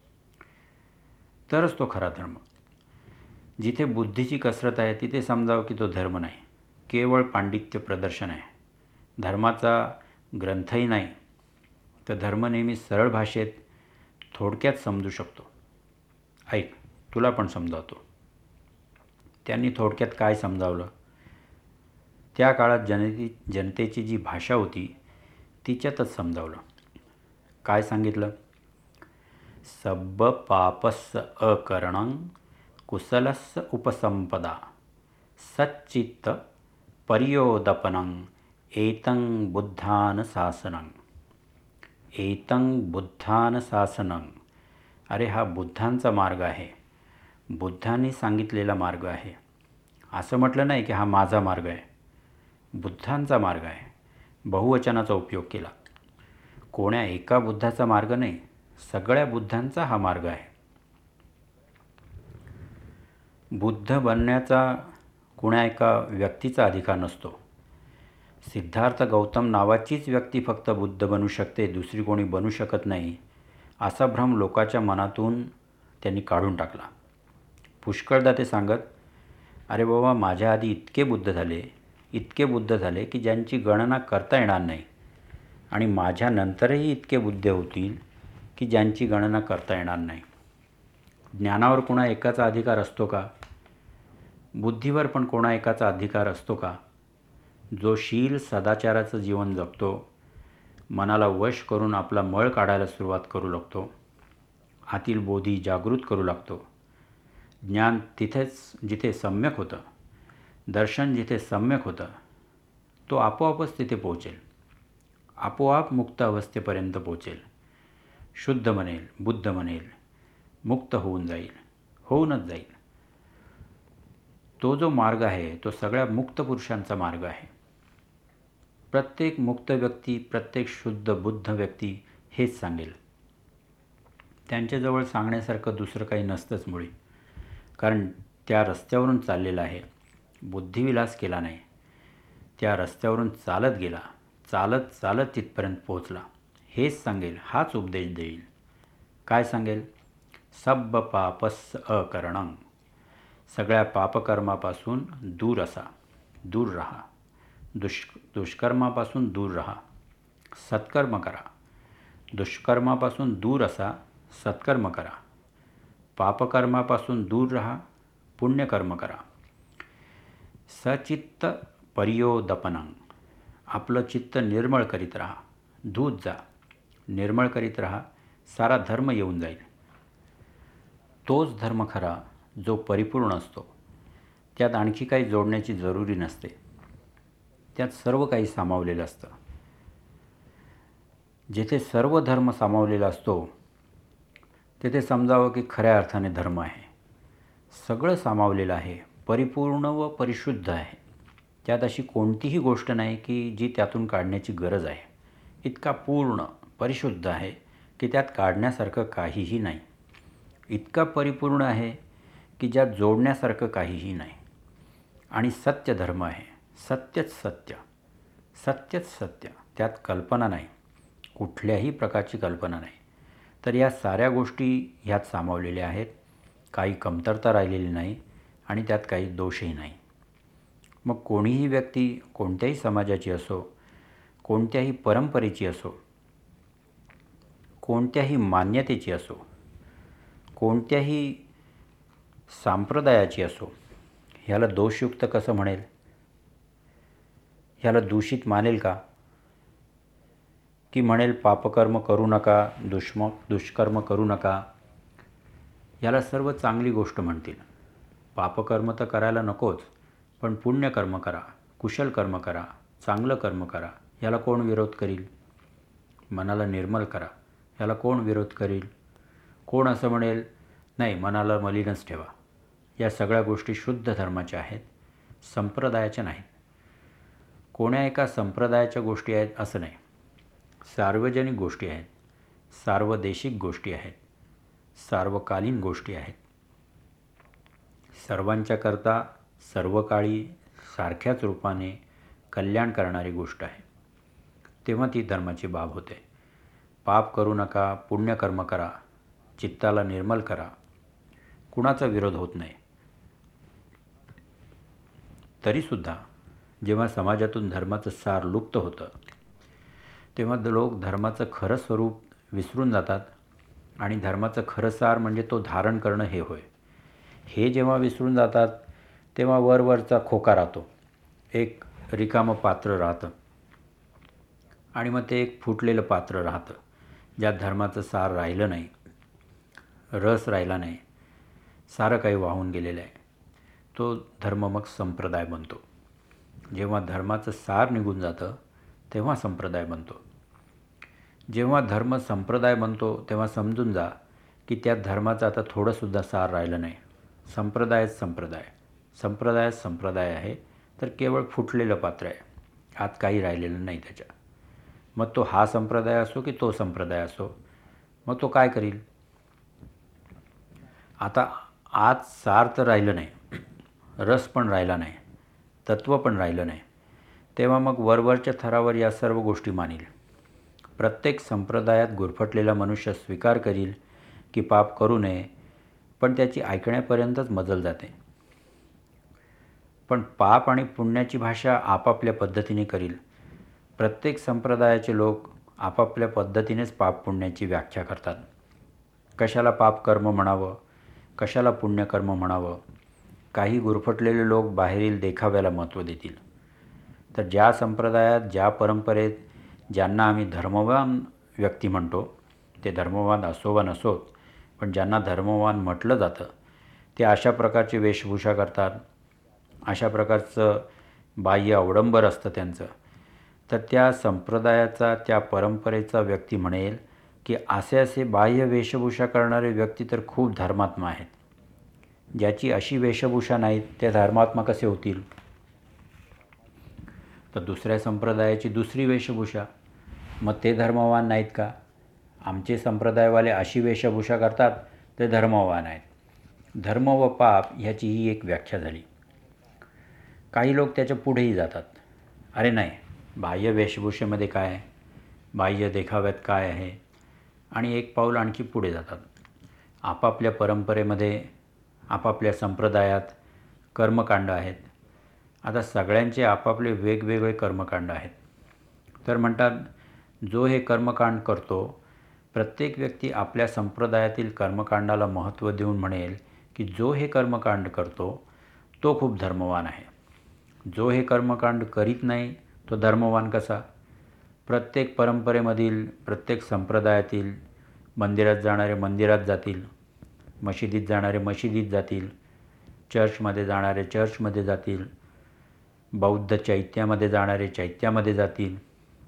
तरच तो खरा धर्म. जिथे बुद्धीची कसरत आहे तिथे समजावं की तो धर्म नाही, केवळ पांडित्य प्रदर्शन आहे. धर्माचा ग्रंथही नाही, तर धर्म नेहमी सरळ भाषेत थोडक्यात समजू शकतो. ऐक, तुला पण समजावतो. त्यांनी थोडक्यात काय समजावलं? त्या काळात जनते जनतेची जी भाषा होती तिच्यातच समजावलं. काय सांगितलं? सब्ब पापस्स अकरणं कुशलस्स उपसंपदा सच्चित्त पर्योदपनं एतं बुद्धान शासनं. एतं बुद्धान शासनं. अरे हा बुद्धांचा मार्ग आहे, बुद्धांनी सांगितलेला मार्ग आहे. असं म्हटलं नाही की हा माझा मार्ग आहे, बुद्धांचा मार्ग आहे. बहुवचनाचा उपयोग केला. कोण्या एका बुद्धाचा मार्ग नाही, सगळ्या बुद्धांचा हा मार्ग आहे. बुद्ध बनण्याचा कुण्या एका व्यक्तीचा अधिकार नसतो. सिद्धार्थ गौतम नावाचीच व्यक्ती फक्त बुद्ध बनू शकते, दुसरी कोणी बनू शकत नाही, असा भ्रम लोकाच्या मनातून त्यांनी काढून टाकला. पुष्कळदा ते सांगत, अरे बाबा माझ्या आधी इतके बुद्ध झाले, इतके बुद्ध झाले की ज्यांची गणना करता येणार नाही, आणि माझ्या नंतरही इतके बुद्ध होतील की ज्यांची गणना करता येणार नाही. ज्ञानावर कोणा एकाचा अधिकार असतो का? बुद्धीवर पण कोणा एकाचा अधिकार असतो का? जो शील सदाचाराचं जीवन जगतो, मनाला वश करून आपला मळ काढायला सुरुवात करू लागतो, आतील बोधी जागृत करू लागतो. ज्ञान तिथेच जिथे सम्यक होतं, दर्शन जिथे सम्यक होतं, तो आपोआपच तिथे पोहोचेल, आपोआप मुक्त अवस्थेपर्यंत पोहोचेल. शुद्ध बनेल, बुद्ध बनेल, मुक्त होऊन जाईल, होऊनच जाईल. तो जो मार्ग आहे तो सगळ्या मुक्त पुरुषांचा मार्ग आहे. प्रत्येक मुक्त व्यक्ती, प्रत्येक शुद्ध बुद्ध व्यक्ती हेच सांगेल. त्यांच्याजवळ सांगण्यासारखं दुसरं काही नसतंच मुळी, कारण त्या रस्त्यावरून चाललेला आहे, बुद्धिविलास केला नाही. त्या रस्त्यावरून चालत गेला, चालत चालत तिथपर्यंत पोहोचला. हेच सांगेल, हाच उपदेश देईल. काय सांगेल? सब्ब पापस्स अकरणं. सगळ्या पापकर्मापासून दूर असा, दूर राहा. दुष् दुष्कर्मापासून दूर राहा, सत्कर्म करा. दुष्कर्मापासून दूर असा, सत्कर्म करा. पापकर्मापासून दूर राहा, पुण्यकर्म करा. सचित्त पर्योदपनं. आपलं चित्त निर्मळ करीत राहा, धूत जा, निर्मळ करीत राहा, सारा धर्म येऊन जाईल. तोच धर्म खरा जो परिपूर्ण असतो. त्यात आणखी काही जोडण्याची जरुरी नसते, त्यात सर्व काही सामावलेलं असतं. जेथे सर्व धर्म सामावलेला असतो तेथे समजावं की खऱ्या अर्थाने धर्म आहे. सगळं सामावलेलं आहे, परिपूर्ण व परिशुद्ध आहे. त्यात अशी कोणतीही गोष्ट नाही की जी त्यातून काढण्याची गरज आहे. इतका पूर्ण परिशुद्ध आहे की त्यात काढण्यासारखं काहीही नाही. इतका परिपूर्ण आहे की ज्यात जोडण्यासारखं काहीही नाही. आणि सत्य धर्म आहे, सत्यच सत्य, सत्यच सत्य. त्यात कल्पना नाही, कुठल्याही प्रकारची कल्पना नाही. तर या साऱ्या गोष्टी ह्यात सामावलेल्या आहेत. काही कमतरता राहिलेली नाही आणि त्यात काही दोषही नाही. मग कोणीही व्यक्ती कोणत्याही समाजाची असो, कोणत्याही परंपरेची असो, कोणत्याही मान्यतेची असो, कोणत्याही संप्रदायाची असो, ह्याला दोषयुक्त कसं म्हणेल? ह्याला दूषित मानेल का? की म्हणेल पापकर्म करू नका, दुष्म दुष्कर्म करू नका? याला सर्व चांगली गोष्ट म्हणतील. पापकर्म तर करायला नकोच, पण पुण्यकर्म करा, कुशल कर्म करा, चांगलं कर्म करा. याला कोण विरोध करील? मनाला निर्मल करा, याला कोण विरोध करील? कोण असं म्हणेल, नाही मनाला मलिनच ठेवा? या सगळ्या गोष्टी शुद्ध धर्माच्या आहेत, संप्रदायाच्या नाहीत. कोण्या एका संप्रदायाच्या गोष्टी आहेत असं नाही. सार्वजनिक गोष्टी आहेत, सार्वदेशिक गोष्टी आहेत, सार्वकालीन गोष्टी आहेत. सर्वांच्या करता सर्व काळी सारख्याच रूपाने कल्याण करणारी गोष्ट आहे. तेव्हा ती धर्माची बाब होते. पाप करू नका, पुण्यकर्म करा, चित्ताला निर्मल करा, कुणाचा विरोध होत नाही. तरीसुद्धा जेव्हा समाजातून धर्माचं सार लुप्त होतं तेव्हा लोक धर्माचं खरं स्वरूप विसरून जातात आणि धर्माचं खरं सार म्हणजे तो धारण करणं हे होय. हे जेव्हा विसरून जातात तेव्हा वरवरचा खोका राहतो, एक रिकामं पात्र राहतं आणि मग ते एक फुटलेलं पात्र राहतं ज्यात धर्माचं सार राहिलं नाही, रस राहिला नाही, सारं काही वाहून गेलेलं आहे. तो धर्म मग संप्रदाय बनतो. जेव्हा धर्माचं सार निघून जातं तेव्हा संप्रदाय बनतो. जेव्हा धर्म संप्रदाय बनतो तेव्हा समजून जा की त्या धर्माचं आता थोडंसुद्धा सार राहिलं नाही. संप्रदायच संप्रदाय, संप्रदायच संप्रदाय आहे, तर केवळ फुटलेलं पात्र आहे, आत काही राहिलेलं नाही त्याच्या. मग तो हा संप्रदाय असो की तो संप्रदाय असो, मग तो काय करील? आता आत सार तर राहिलं नाही, रस पण राहिला नाही, तत्त्व पण राहिलं नाही. तेव्हा मग वरवरच्या थरावर या सर्व गोष्टी मानील. प्रत्येक संप्रदायात गुरफटलेला मनुष्य स्वीकार करील की पाप करू नये, पण त्याची ऐकण्यापर्यंतच मजल जाते. पण पाप आणि पुण्याची भाषा आपापल्या पद्धतीने करील. प्रत्येक संप्रदायाचे लोक आपापल्या पद्धतीनेच पाप पुण्याची व्याख्या करतात. कशाला पाप कर्म म्हणावं, कशाला पुण्यकर्म म्हणावं. काही गुरफटलेले लोक बाहेरील देखाव्याला महत्त्व देतील, तर ज्या संप्रदायात, ज्या परंपरेत ज्यांना आम्ही धर्मवान व्यक्ती म्हणतो, ते धर्मवान असो वा नसोत, पण ज्यांना धर्मवान म्हटलं जातं ते अशा प्रकारची वेशभूषा करतात, अशा प्रकारचं बाह्य अवडंबर असतं त्यांचं. तर त्या संप्रदायाचा, त्या परंपरेचा व्यक्ती म्हणेल की असे असे बाह्य वेशभूषा करणारे व्यक्ती तर खूप धर्मात्मा आहेत. ज्याची अशी वेशभूषा नाहीत ते धर्मात्मा कसे होतील? तर दुसऱ्या संप्रदायाची दुसरी वेशभूषा, मग ते धर्मवान नाहीत का? आमचे संप्रदायवाले अशी वेशभूषा करतात ते धर्मवान आहेत. धर्म व पाप ह्याची ही एक व्याख्या झाली. काही लोक त्याच्या पुढेही जातात. अरे नाही, बाह्य वेशभूषेमध्ये काय आहे, बाह्य देखाव्यात काय आहे, आणि एक पाऊल आणखी पुढे जातात. आपापल्या परंपरेमध्ये, आपापल्या संप्रदायात कर्मकांड आहेत. आता सगळ्यांचे आपापले वेगवेगळे कर्मकांड आहेत. तर म्हणतात, जो हे कर्मकांड करतो, प्रत्येक व्यक्ती आपल्या संप्रदायातील कर्मकांडाला महत्त्व देऊन म्हणेल की जो हे कर्मकांड करतो तो खूप धर्मवान आहे. जो हे कर्मकांड करीत नाही तो धर्मवान कसा? प्रत्येक परंपरेमधील, प्रत्येक संप्रदायातील मंदिरात जाणारे मंदिरात जातील, मशिदीत जाणारे मशिदीत जातील, चर्चमध्ये जाणारे चर्चमध्ये जातील, बौद्ध चैत्यामध्ये जाणारे चैत्यामध्ये जातील,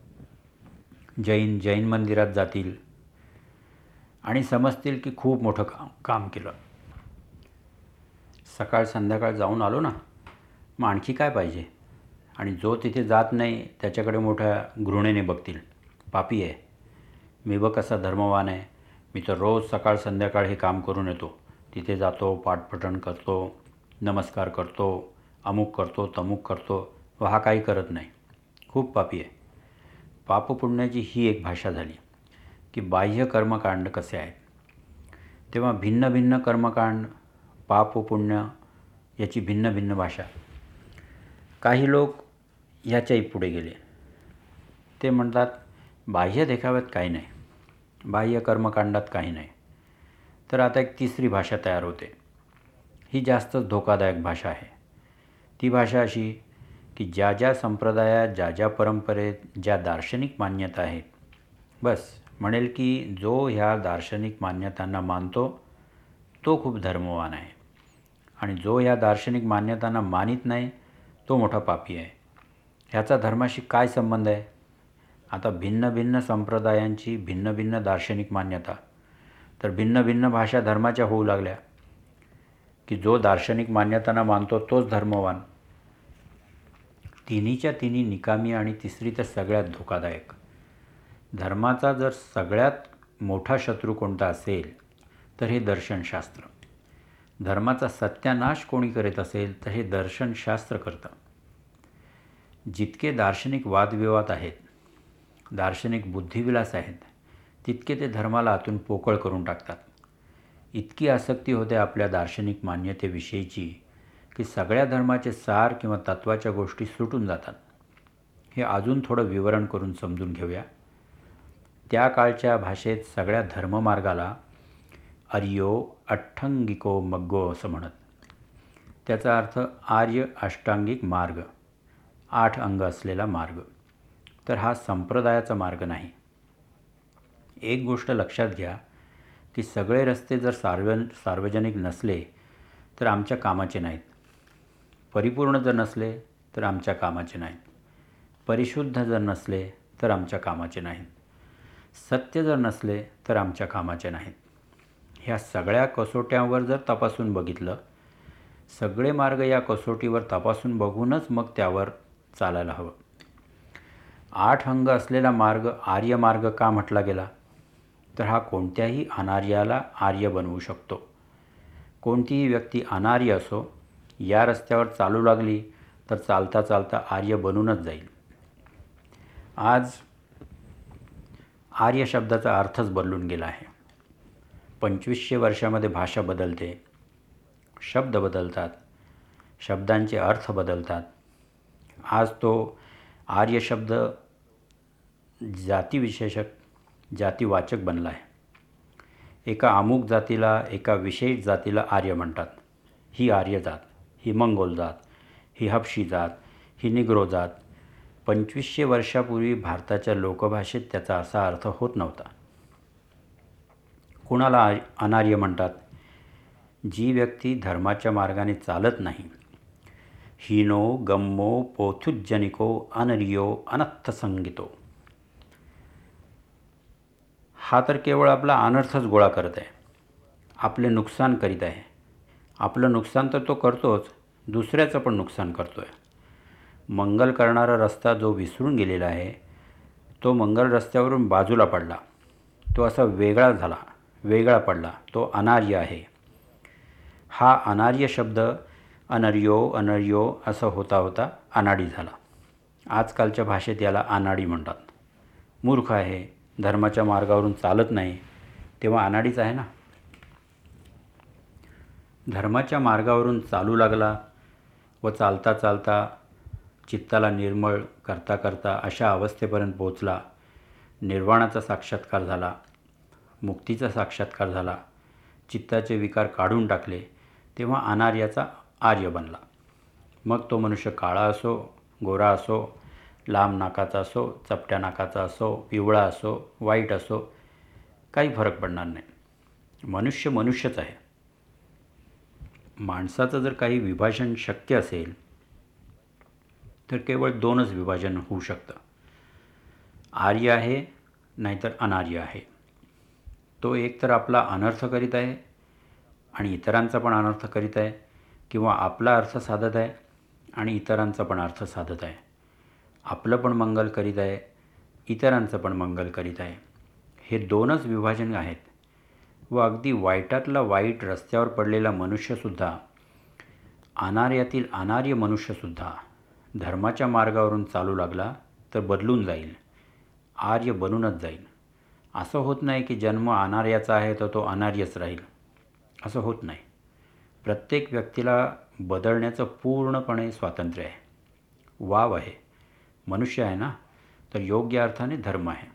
जैन जैन मंदिरात जातील आणि समजतील की खूप मोठं काम काम केलं. सकाळ संध्याकाळ जाऊन आलो ना, मग आणखी काय पाहिजे? आणि जो तिथे जात नाही त्याच्याकडे मोठ्या घृणेने बघतील, पापी आहे, मी बघ कसा धर्मवान आहे, मी तर रोज सकाळ संध्याकाळ हे काम करून येतो, तिथे जातो, पाठपठण करतो, नमस्कार करतो, अमुक करतो, तमुक करतो, व हा काही करत नाही, खूप पापी आहे. पापपुण्याची ही एक भाषा झाली की बाह्य कर्मकांड कसे आहेत. तेव्हा भिन्न भिन्न कर्मकांड, पाप व पुण्य याची भिन्न भिन्न भाषा. काही लोक ह्याच्याही पुढे गेले. ते म्हणतात बाह्य देखाव्यात काही नाही, बाह्य कर्मकांडात काही नाही. तर आता एक तिसरी भाषा तयार होते. ही जास्तच धोकादायक भाषा आहे. ती भाषा अशी की ज्या ज्या संप्रदायात, ज्या ज्या परंपरेत ज्या दार्शनिक मान्यता आहेत, बस म्हणेल की जो ह्या दार्शनिक मान्यतांना मानतो तो खूप धर्मवान आहे, आणि जो ह्या दार्शनिक मान्यतांना मानित नाही तो मोठा पापी आहे. ह्याचा धर्माशी काय संबंध आहे? आता भिन्न भिन्न संप्रदायांची भिन्न भिन्न दार्शनिक मान्यता, तर भिन्न भिन्न भाषा धर्माच्या होऊ लागल्या की जो दार्शनिक मान्यतांना मानतो तोच धर्मवान. तिन्हीच्या तिन्ही निकामी आणि तिसरी तर सगळ्यात धोकादायक. धर्माचा जर सगळ्यात मोठा शत्रू कोणता असेल तर हे दर्शनशास्त्र. धर्माचा सत्यानाश कोणी करीत असेल तर हे दर्शनशास्त्र करतं. जितके दार्शनिक वादविवाद आहेत, दार्शनिक बुद्धिविलास आहेत, तितके ते धर्माला आतून पोकळ करून टाकतात. इतकी आसक्ती होते आपल्या दार्शनिक मान्यतेविषयीची की सगळ्या धर्माचे सार किंवा तत्त्वाच्या गोष्टी सुटून जातात. हे अजून थोडं विवरण करून समजून घेऊया. त्या काळच्या भाषेत सगळ्या धर्ममार्गाला आर्यो अठ्ठंगिको मग्गो असं म्हणत. त्याचा अर्थ आर्य अष्टांगिक मार्ग, आठ अंग असलेला मार्ग. तर हा संप्रदायाचा मार्ग नाही. एक गोष्ट लक्षात घ्या की सगळे रस्ते जर सार्व सार्वजनिक नसले तर आमच्या कामाचे नाहीत. परिपूर्ण जर नसले तर आमच्या कामाचे नाहीत. परिशुद्ध जर नसले तर आमच्या कामाचे नाहीत. सत्य जर नसले तर आमच्या कामाचे नाहीत. ह्या सगळ्या कसोट्यांवर जर तपासून बघितलं, सगळे मार्ग या कसोटीवर तपासून बघूनच मग त्यावर चालायला हवं. आठ अंग असलेला मार्ग आर्य मार्ग का म्हटला गेला? तर हा कोणत्याही अनार्याला आर्य बनवू शकतो. कोणतीही व्यक्ती अनार्य असो, या रस्त्यावर चालू लागली तर चालता चालता आर्य बनूनच जाईल. आज आर्य शब्दाचा अर्थच बदलून गेला आहे. पंचवीसशे वर्षामध्ये भाषा बदलते, शब्द बदलतात, शब्दांचे अर्थ बदलतात. आज तो आर्य शब्द जातीविशेषक, जातीवाचक बनला आहे. एका अमुक जातीला, एका विशेष जातीला आर्य म्हणतात. ही आर्य जात, ही मंगोल जात, ही हबशी जात, ही निग्रो जात. पंचवीसशे वर्षापूर्वी भारताच्या लोकभाषेत त्याचा असा अर्थ होत नव्हता. कुणाला अनार्य म्हणतात? जी व्यक्ती धर्माच्या मार्गाने चालत नाही. हीनो गम्मो पोथुज्जनिको अनर्यो अनर्थसंगितो. हा तर केवळ आपला अनर्थच गोळा करत आहे, आपले नुकसान करीत आहे. आपलं नुकसान तर तो करतोच, दुसऱ्याचं पण नुकसान करतो आहे. मंगल करणारा रस्ता जो विसरून गेलेला आहे, तो मंगल रस्त्यावरून बाजूला पडला, तो असा वेगळा झाला, वेगळा पडला, तो अनार्य आहे. हा अनार्य शब्द अनर्यो अनर्यो असं होता होता अनाडी झाला. आजकालच्या भाषेत याला अनाडी म्हणतात. मूर्ख आहे, धर्माच्या मार्गावरून चालत नाही, तेव्हा अनाडीच आहे ना. धर्माच्या मार्गावरून चालू लागला व चालता चालता चित्ताला निर्मळ करता करता अशा अवस्थेपर्यंत पोचला, निर्वाणाचा साक्षात्कार झाला, मुक्तीचा साक्षात्कार झाला, चित्ताचे विकार काढून टाकले, तेव्हा अनार्याचा आर्य बनला. मग तो मनुष्य काळा असो, गोरा असो, लांब नाकाचा असो, चपट्या नाकाचा असो, पिवळा असो, वाईट असो, काही फरक पडणार नाही. मनुष्य मनुष्यच आहे. माणसाचं जर काही विभाजन शक्य असेल तर केवळ दोनच विभाजन होऊ शकतं. आर्य आहे नाहीतर अनार्य आहे. तो एकतर आपला अनर्थ करीत आहे आणि इतरांचा पण अनर्थ करीत आहे, किंवा आपला अर्थ साधत आहे आणि इतरांचा पण अर्थ साधत आहे. आपलं पण मंगल करीत आहे, इतरांचं पण मंगल करीत आहे. हे दोनच विभाजन आहेत. व अगदी वाईटातला वाईट रस्त्यावर पडलेला मनुष्यसुद्धा, अनार्यातील अनार्य मनुष्यसुद्धा धर्माच्या मार्गावरून चालू लागला तर बदलून जाईल, आर्य बनूनच जाईल. असं होत नाही की जन्म अनार्याचा आहे तर तो अनार्यच राहील, असं होत नाही. प्रत्येक व्यक्तीला बदलण्याचं पूर्णपणे स्वातंत्र्य आहे, वाव आहे. मनुष्य आहे ना, तर योग्य अर्थाने धर्म आहे.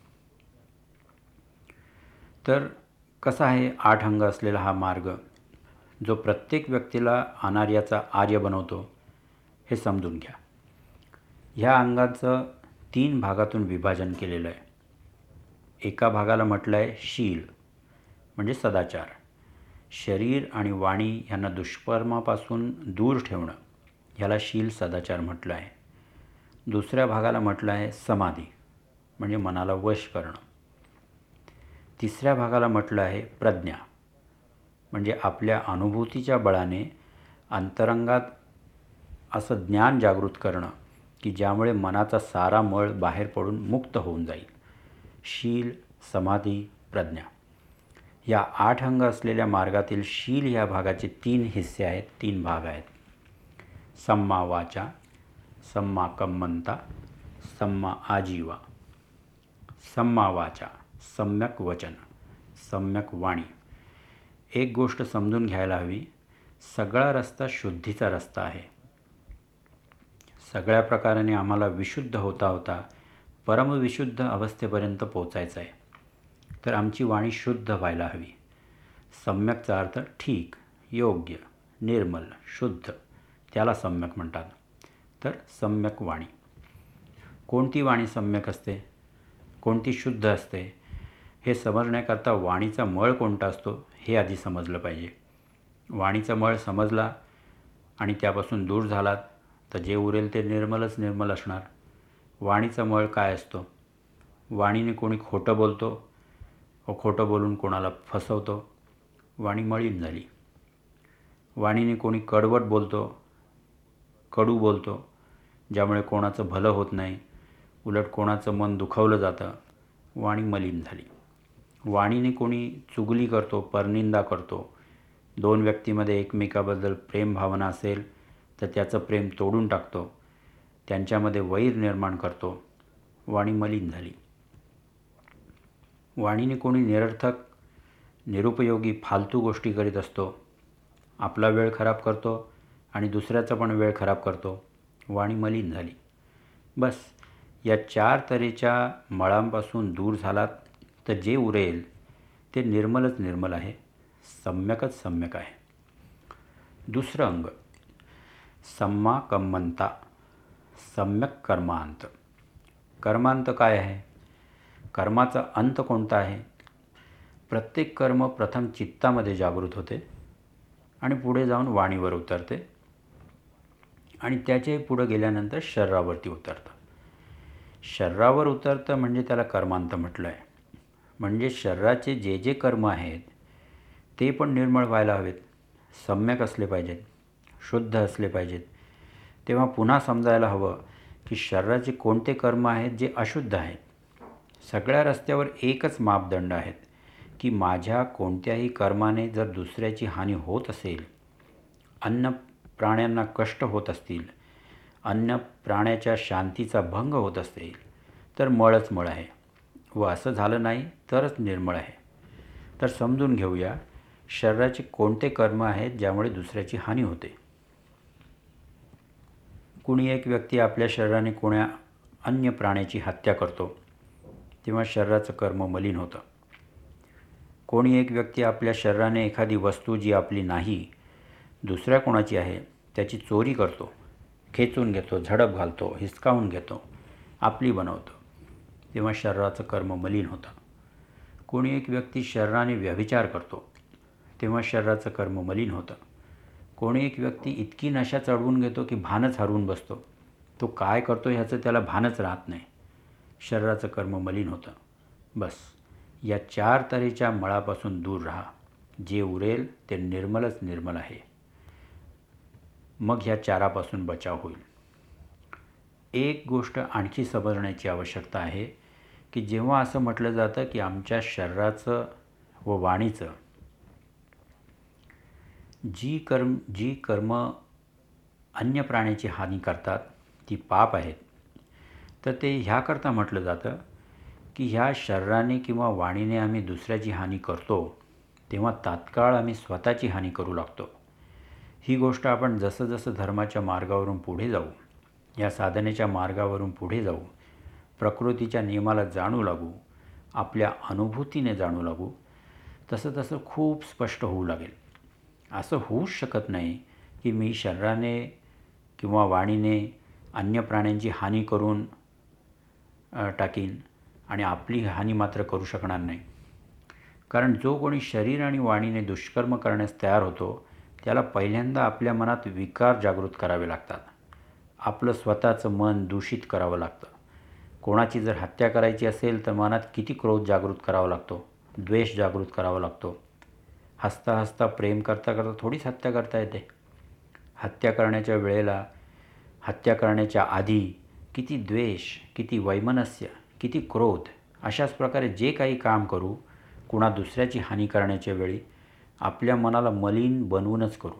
तर कसा आहे आठ अंग असलेला हा मार्ग, जो प्रत्येक व्यक्तीला अनार्याचा आर्य बनवतो, हे समजून घ्या. ह्या अंगाचं तीन भागातून विभाजन केलेलं आहे. एका भागाला म्हटलं आहे शील, म्हणजे सदाचार. शरीर आणि वाणी यांना दुष्कर्मापासून दूर ठेवणं, ह्याला शील सदाचार म्हटलं आहे. दुसऱ्या भागाला म्हटलं आहे समाधी, म्हणजे मनाला वश करणं. तिसऱ्या भागाला म्हटलं आहे प्रज्ञा, म्हणजे आपल्या अनुभूतीच्या बळाने अंतरंगात असं ज्ञान जागृत करणं की ज्यामुळे मनाचा सारा मळ बाहेर पडून मुक्त होऊन जाईल. शील, समाधी, प्रज्ञा या आठ अंग असलेल्या मार्गातील शील या भागाचे तीन हिस्से आहेत, तीन भाग आहेत. सम्मा वाचा, सम्मा कम्मंता, सम्मा आजीवा. सम्मा वाचा, सम्यक वचन, सम्यक वाणी. एक गोष्ट समजून घ्यायला हवी, सगळा रस्ता शुद्धीचा रस्ता आहे. सगळ्या प्रकाराने आम्हाला विशुद्ध होता होता परमविशुद्ध अवस्थेपर्यंत पोचायचं आहे. तर आमची वाणी शुद्ध व्हायला हवी. सम्यकचा अर्थ ठीक, योग्य, निर्मल, शुद्ध, त्याला सम्यक म्हणतात. तर सम्यक वाणी. कोणती वाणी सम्यक असते, कोणती शुद्ध असते, हे समजण्याकरता वाणीचा मळ कोणता असतो हे आधी समजलं पाहिजे. वाणीचा मळ समजला आणि त्यापासून दूर झालात तर जे उरेल ते निर्मलच निर्मल असणार. वाणीचा मळ काय असतो? वाणीने कोणी खोटं बोलतो व खोटं बोलून कोणाला फसवतो, वाणी मळीन झाली. वाणीने कोणी कडवट बोलतो, कडू बोलतो, ज्यामुळे कोणाचं भलं होत नाही, उलट कोणाचं मन दुखावलं जातं, वाणी मलिन झाली. वाणीने कोणी चुगली करतो, परनिंदा करतो, दोन व्यक्तीमध्ये एकमेकाबद्दल प्रेम भावना असेल तर त्याचं प्रेम तोडून टाकतो, त्यांच्यामध्ये वैर निर्माण करतो, वाणी मलिन झाली. वाणीने कोणी निरर्थक, निरुपयोगी, फालतू गोष्टी करीत असतो, आपला वेळ खराब करतो आणि दुसऱ्याचा पण वेळ खराब करतो, वाणी मलिन झाली. बस या चार तऱ्हेच्या मळांपासून दूर झालात तर जे उरेल ते निर्मलच निर्मल आहे, सम्यकच सम्यक आहे. दुसरं अंग सम्मा कम्मंता, सम्यक कर्मांत. कर्मांत काय आहे? कर्माचा अंत कोणता आहे? प्रत्येक कर्म प्रथम चित्तामध्ये जागृत होते आणि पुढे जाऊन वाणीवर उतरते आणि त्याचे पुढे गेल्यानंतर शरीरावरती उतरतं. शरीरावर उतरतं म्हणजे त्याला कर्मांत म्हटलं आहे. म्हणजे शरीराचे जे जे कर्म आहेत ते पण निर्मळ व्हायला हवेत, सम्यक असले पाहिजेत, शुद्ध असले पाहिजेत. तेव्हा पुन्हा समजायला हवं की शरीराचे कोणते कर्म आहेत जे अशुद्ध आहेत. सगळ्या रस्त्यावर एकच मापदंड आहेत की माझ्या कोणत्याही कर्माने जर दुसऱ्याची हानी होत असेल, अन्न प्राण्यांना कष्ट होत असतील, अन्न प्राण्याच्या शांतीचा भंग होत असेल तर मळच मळ आहे व असं झालं नाही तरच निर्मळ आहे. तर समजून घेऊया शरीराचे कोणते कर्म आहेत ज्यामुळे दुसऱ्याची हानी होते. कुणी एक व्यक्ती आपल्या शरीराने कोण्या अन्य प्राण्याची हत्या करतो तेव्हा शरीराचं कर्म मलिन होतं. कोणी एक व्यक्ती आपल्या शरीराने एखादी वस्तू जी आपली नाही, दुसऱ्या कोणाची आहे, त्याची चोरी करतो, खेचून घेतो, झडप घालतो, हिसकावून घेतो, आपली बनवतो, तेव्हा शरीराचं कर्म मलिन होतं. कोणी एक व्यक्ती शरीराने व्यभिचार करतो तेव्हा शरीराचं कर्म मलिन होतं. कोणी एक व्यक्ती इतकी नशा चढवून घेतो की भानच हरवून बसतो, तो काय करतो ह्याचं त्याला भानच राहत नाही, शरीराचं कर्म मलिन होतं. बस या चार तऱ्हेच्या मळापासून दूर राहा, जे उरेल ते निर्मलच निर्मल आहे. मग ह्या चारापासून बचाव होईल. एक गोष्ट आणखी समजण्याची आवश्यकता आहे की जेव्हा असं म्हटलं जातं की आमच्या शरीराचं व वाणीचं जी कर्म जी कर्म अन्य प्राण्याची हानी करतात ती पाप आहेत, तर ते ह्याकरता म्हटलं जातं की ह्या शरीराने किंवा वाणीने आम्ही दुसऱ्याची हानी करतो तेव्हा तात्काळ आम्ही स्वतःची हानी करू लागतो. ही गोष्ट आपण जसं जसं धर्माच्या मार्गावरून पुढे जाऊ, या साधनेच्या मार्गावरून पुढे जाऊ, प्रकृतीच्या नियमाला जाणू लागू, आपल्या अनुभूतीने जाणू लागू, तसं तसं खूप स्पष्ट होऊ लागेल. असं होऊच शकत नाही की मी शरीराने किंवा वाणीने अन्य प्राण्यांची हानी करून टाकीन आणि आपली हानी मात्र करू शकणार नाही. कारण जो कोणी शरीर आणि वाणीने दुष्कर्म करण्यास तयार होतो त्याला पहिल्यांदा आपल्या मनात विकार जागृत करावे लागतात. आपलं स्वतःचं मन दूषित करावं लागतं. कोणाची जर हत्या करायची असेल तर मनात किती क्रोध जागृत करावा लागतो, द्वेष जागृत करावा लागतो. हसता हसता प्रेम करता करता थोडीच हत्या करता येते. हत्या करण्याच्या वेळेला, हत्या करण्याच्या आधी किती द्वेष, किती वैमनस्य, किती क्रोध, अशाच प्रकारे जे काही काम करू, कुणा दुसऱ्याची हानी करण्याच्या वेळी आपल्या मनाला मलिन बनवूनच करू.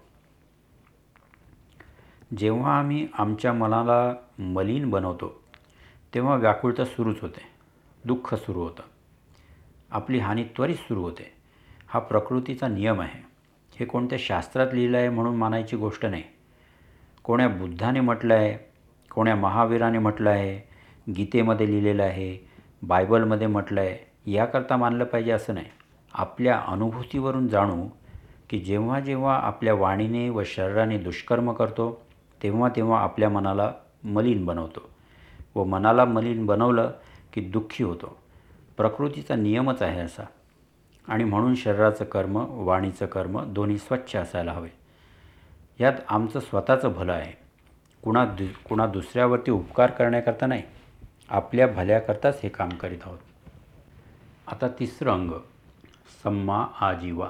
जेव्हा आम्ही आमच्या मनाला मलिन बनवतो तेव्हा व्याकुळता सुरूच होते, दुःख सुरू होतं, आपली हानी त्वरित सुरू होते. हा प्रकृतीचा नियम आहे. हे कोणत्या शास्त्रात लिहिलं आहे म्हणून मानायची गोष्ट नाही. कोण्या बुद्धाने म्हटलं आहे, कोण्या महावीराने म्हटलं आहे, गीतेमध्ये लिहिलेलं आहे, बायबलमध्ये म्हटलं आहे, याकरता मानलं पाहिजे असं नाही. आपल्या अनुभूतीवरून जाणू की जेव्हा जेव्हा आपल्या वाणीने व शरीराने दुष्कर्म करतो तेव्हा तेव्हा आपल्या मनाला मलिन बनवतो व मनाला मलिन बनवलं की दुःखी होतो. प्रकृतीचा नियमच आहे असा. आणि म्हणून शरीराचं कर्म, वाणीचं कर्म दोन्ही स्वच्छ असायला हवे. यात आमचं स्वतःचं भलं आहे. कुणा दु कुणा दुसऱ्यावरती उपकार करण्याकरता नाही, आपल्या भल्याकरताच हे काम करीत आहोत. आता तिसरं अंग, सम्मा आजीवा.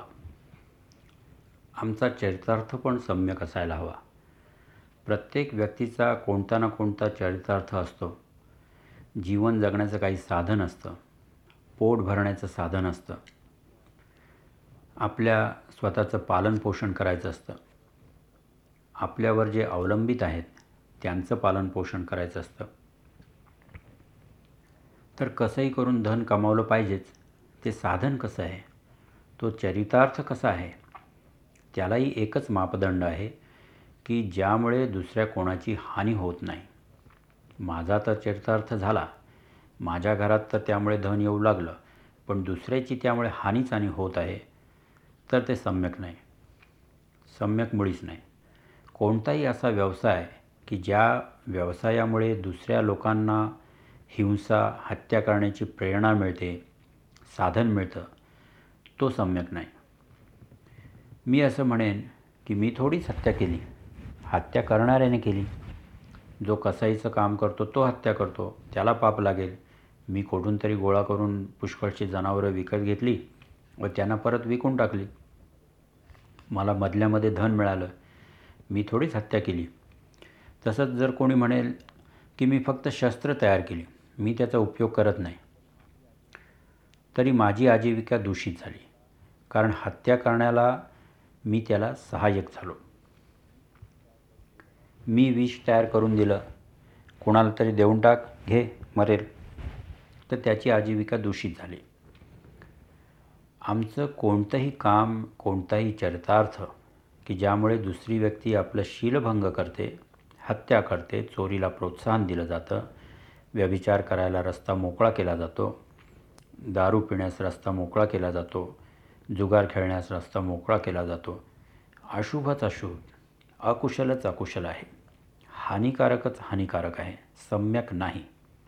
आमचा चरितार्थ पण सम्यक असायला हवा. प्रत्येक व्यक्तीचा कोणता ना कोणता चरितार्थ असतो. जीवन जगण्याचं काही साधन असतं, पोट भरण्याचं साधन असतं, आपल्या स्वतःचं पालनपोषण करायचं असतं, आपल्यावर जे अवलंबित आहेत त्यांचं पालनपोषण करायचं असतं. तर कसंही करून धन कमावलं पाहिजेच. ते साधन कसं आहे, तो चरितार्थ कसा आहे, त्यालाही एकच मापदंड आहे की ज्यामुळे दुसऱ्या कोणाची हानी होत नाही. माझा तर चरितार्थ झाला, माझ्या घरात तर त्यामुळे धन येऊ लागलं, पण दुसऱ्याची त्यामुळे हानीच हानी होत आहे, तर ते सम्यक नाही, सम्यक मुळीच नाही. कोणताही असा व्यवसाय की ज्या व्यवसायामुळे दुसऱ्या लोकांना हिंसा, हत्या करण्याची प्रेरणा मिळते, साधन मिळतं, तो सम्यक नाही. मी असं म्हणेन की मी थोडीच हत्या केली, हत्या करणाऱ्याने केली. जो कसाईचं काम करतो तो हत्या करतो, त्याला पाप लागेल. मी कुठून तरी गोळा करून पुष्कळशी जनावरं विकत घेतली व त्यांना परत विकून टाकली. मला मधल्यामध्ये धन मिळालं, मी थोडीच हत्या केली. तसंच जर कोणी म्हणेल की मी फक्त शस्त्र तयार केली, मी त्याचा उपयोग करत नाही, तरी माझी आजीविका दूषित झाली, कारण हत्या करण्याला मी त्याला सहाय्यक झालो. मी विष तयार करून दिलं, कोणाला तरी देऊन टाक, घे, मरेल, तर त्याची आजीविका दूषित झाली. आमचं कोणतंही काम, कोणताही चरितार्थ की ज्यामुळे दुसरी व्यक्ती आपलं शीलभंग करते, हत्या करते, चोरीला प्रोत्साहन दिलं जातं, व्यभिचार करायला रस्ता मोकळा केला जातो, दारू पिण्यास रस्ता मोकळा केला जातो, जुगार खेळण्यास रस्ता मोकळा केला जातो, अशुभच अशुभ, अकुशलच अकुशल आहे, हानिकारकच हानिकारक आहे, सम्यक नाही.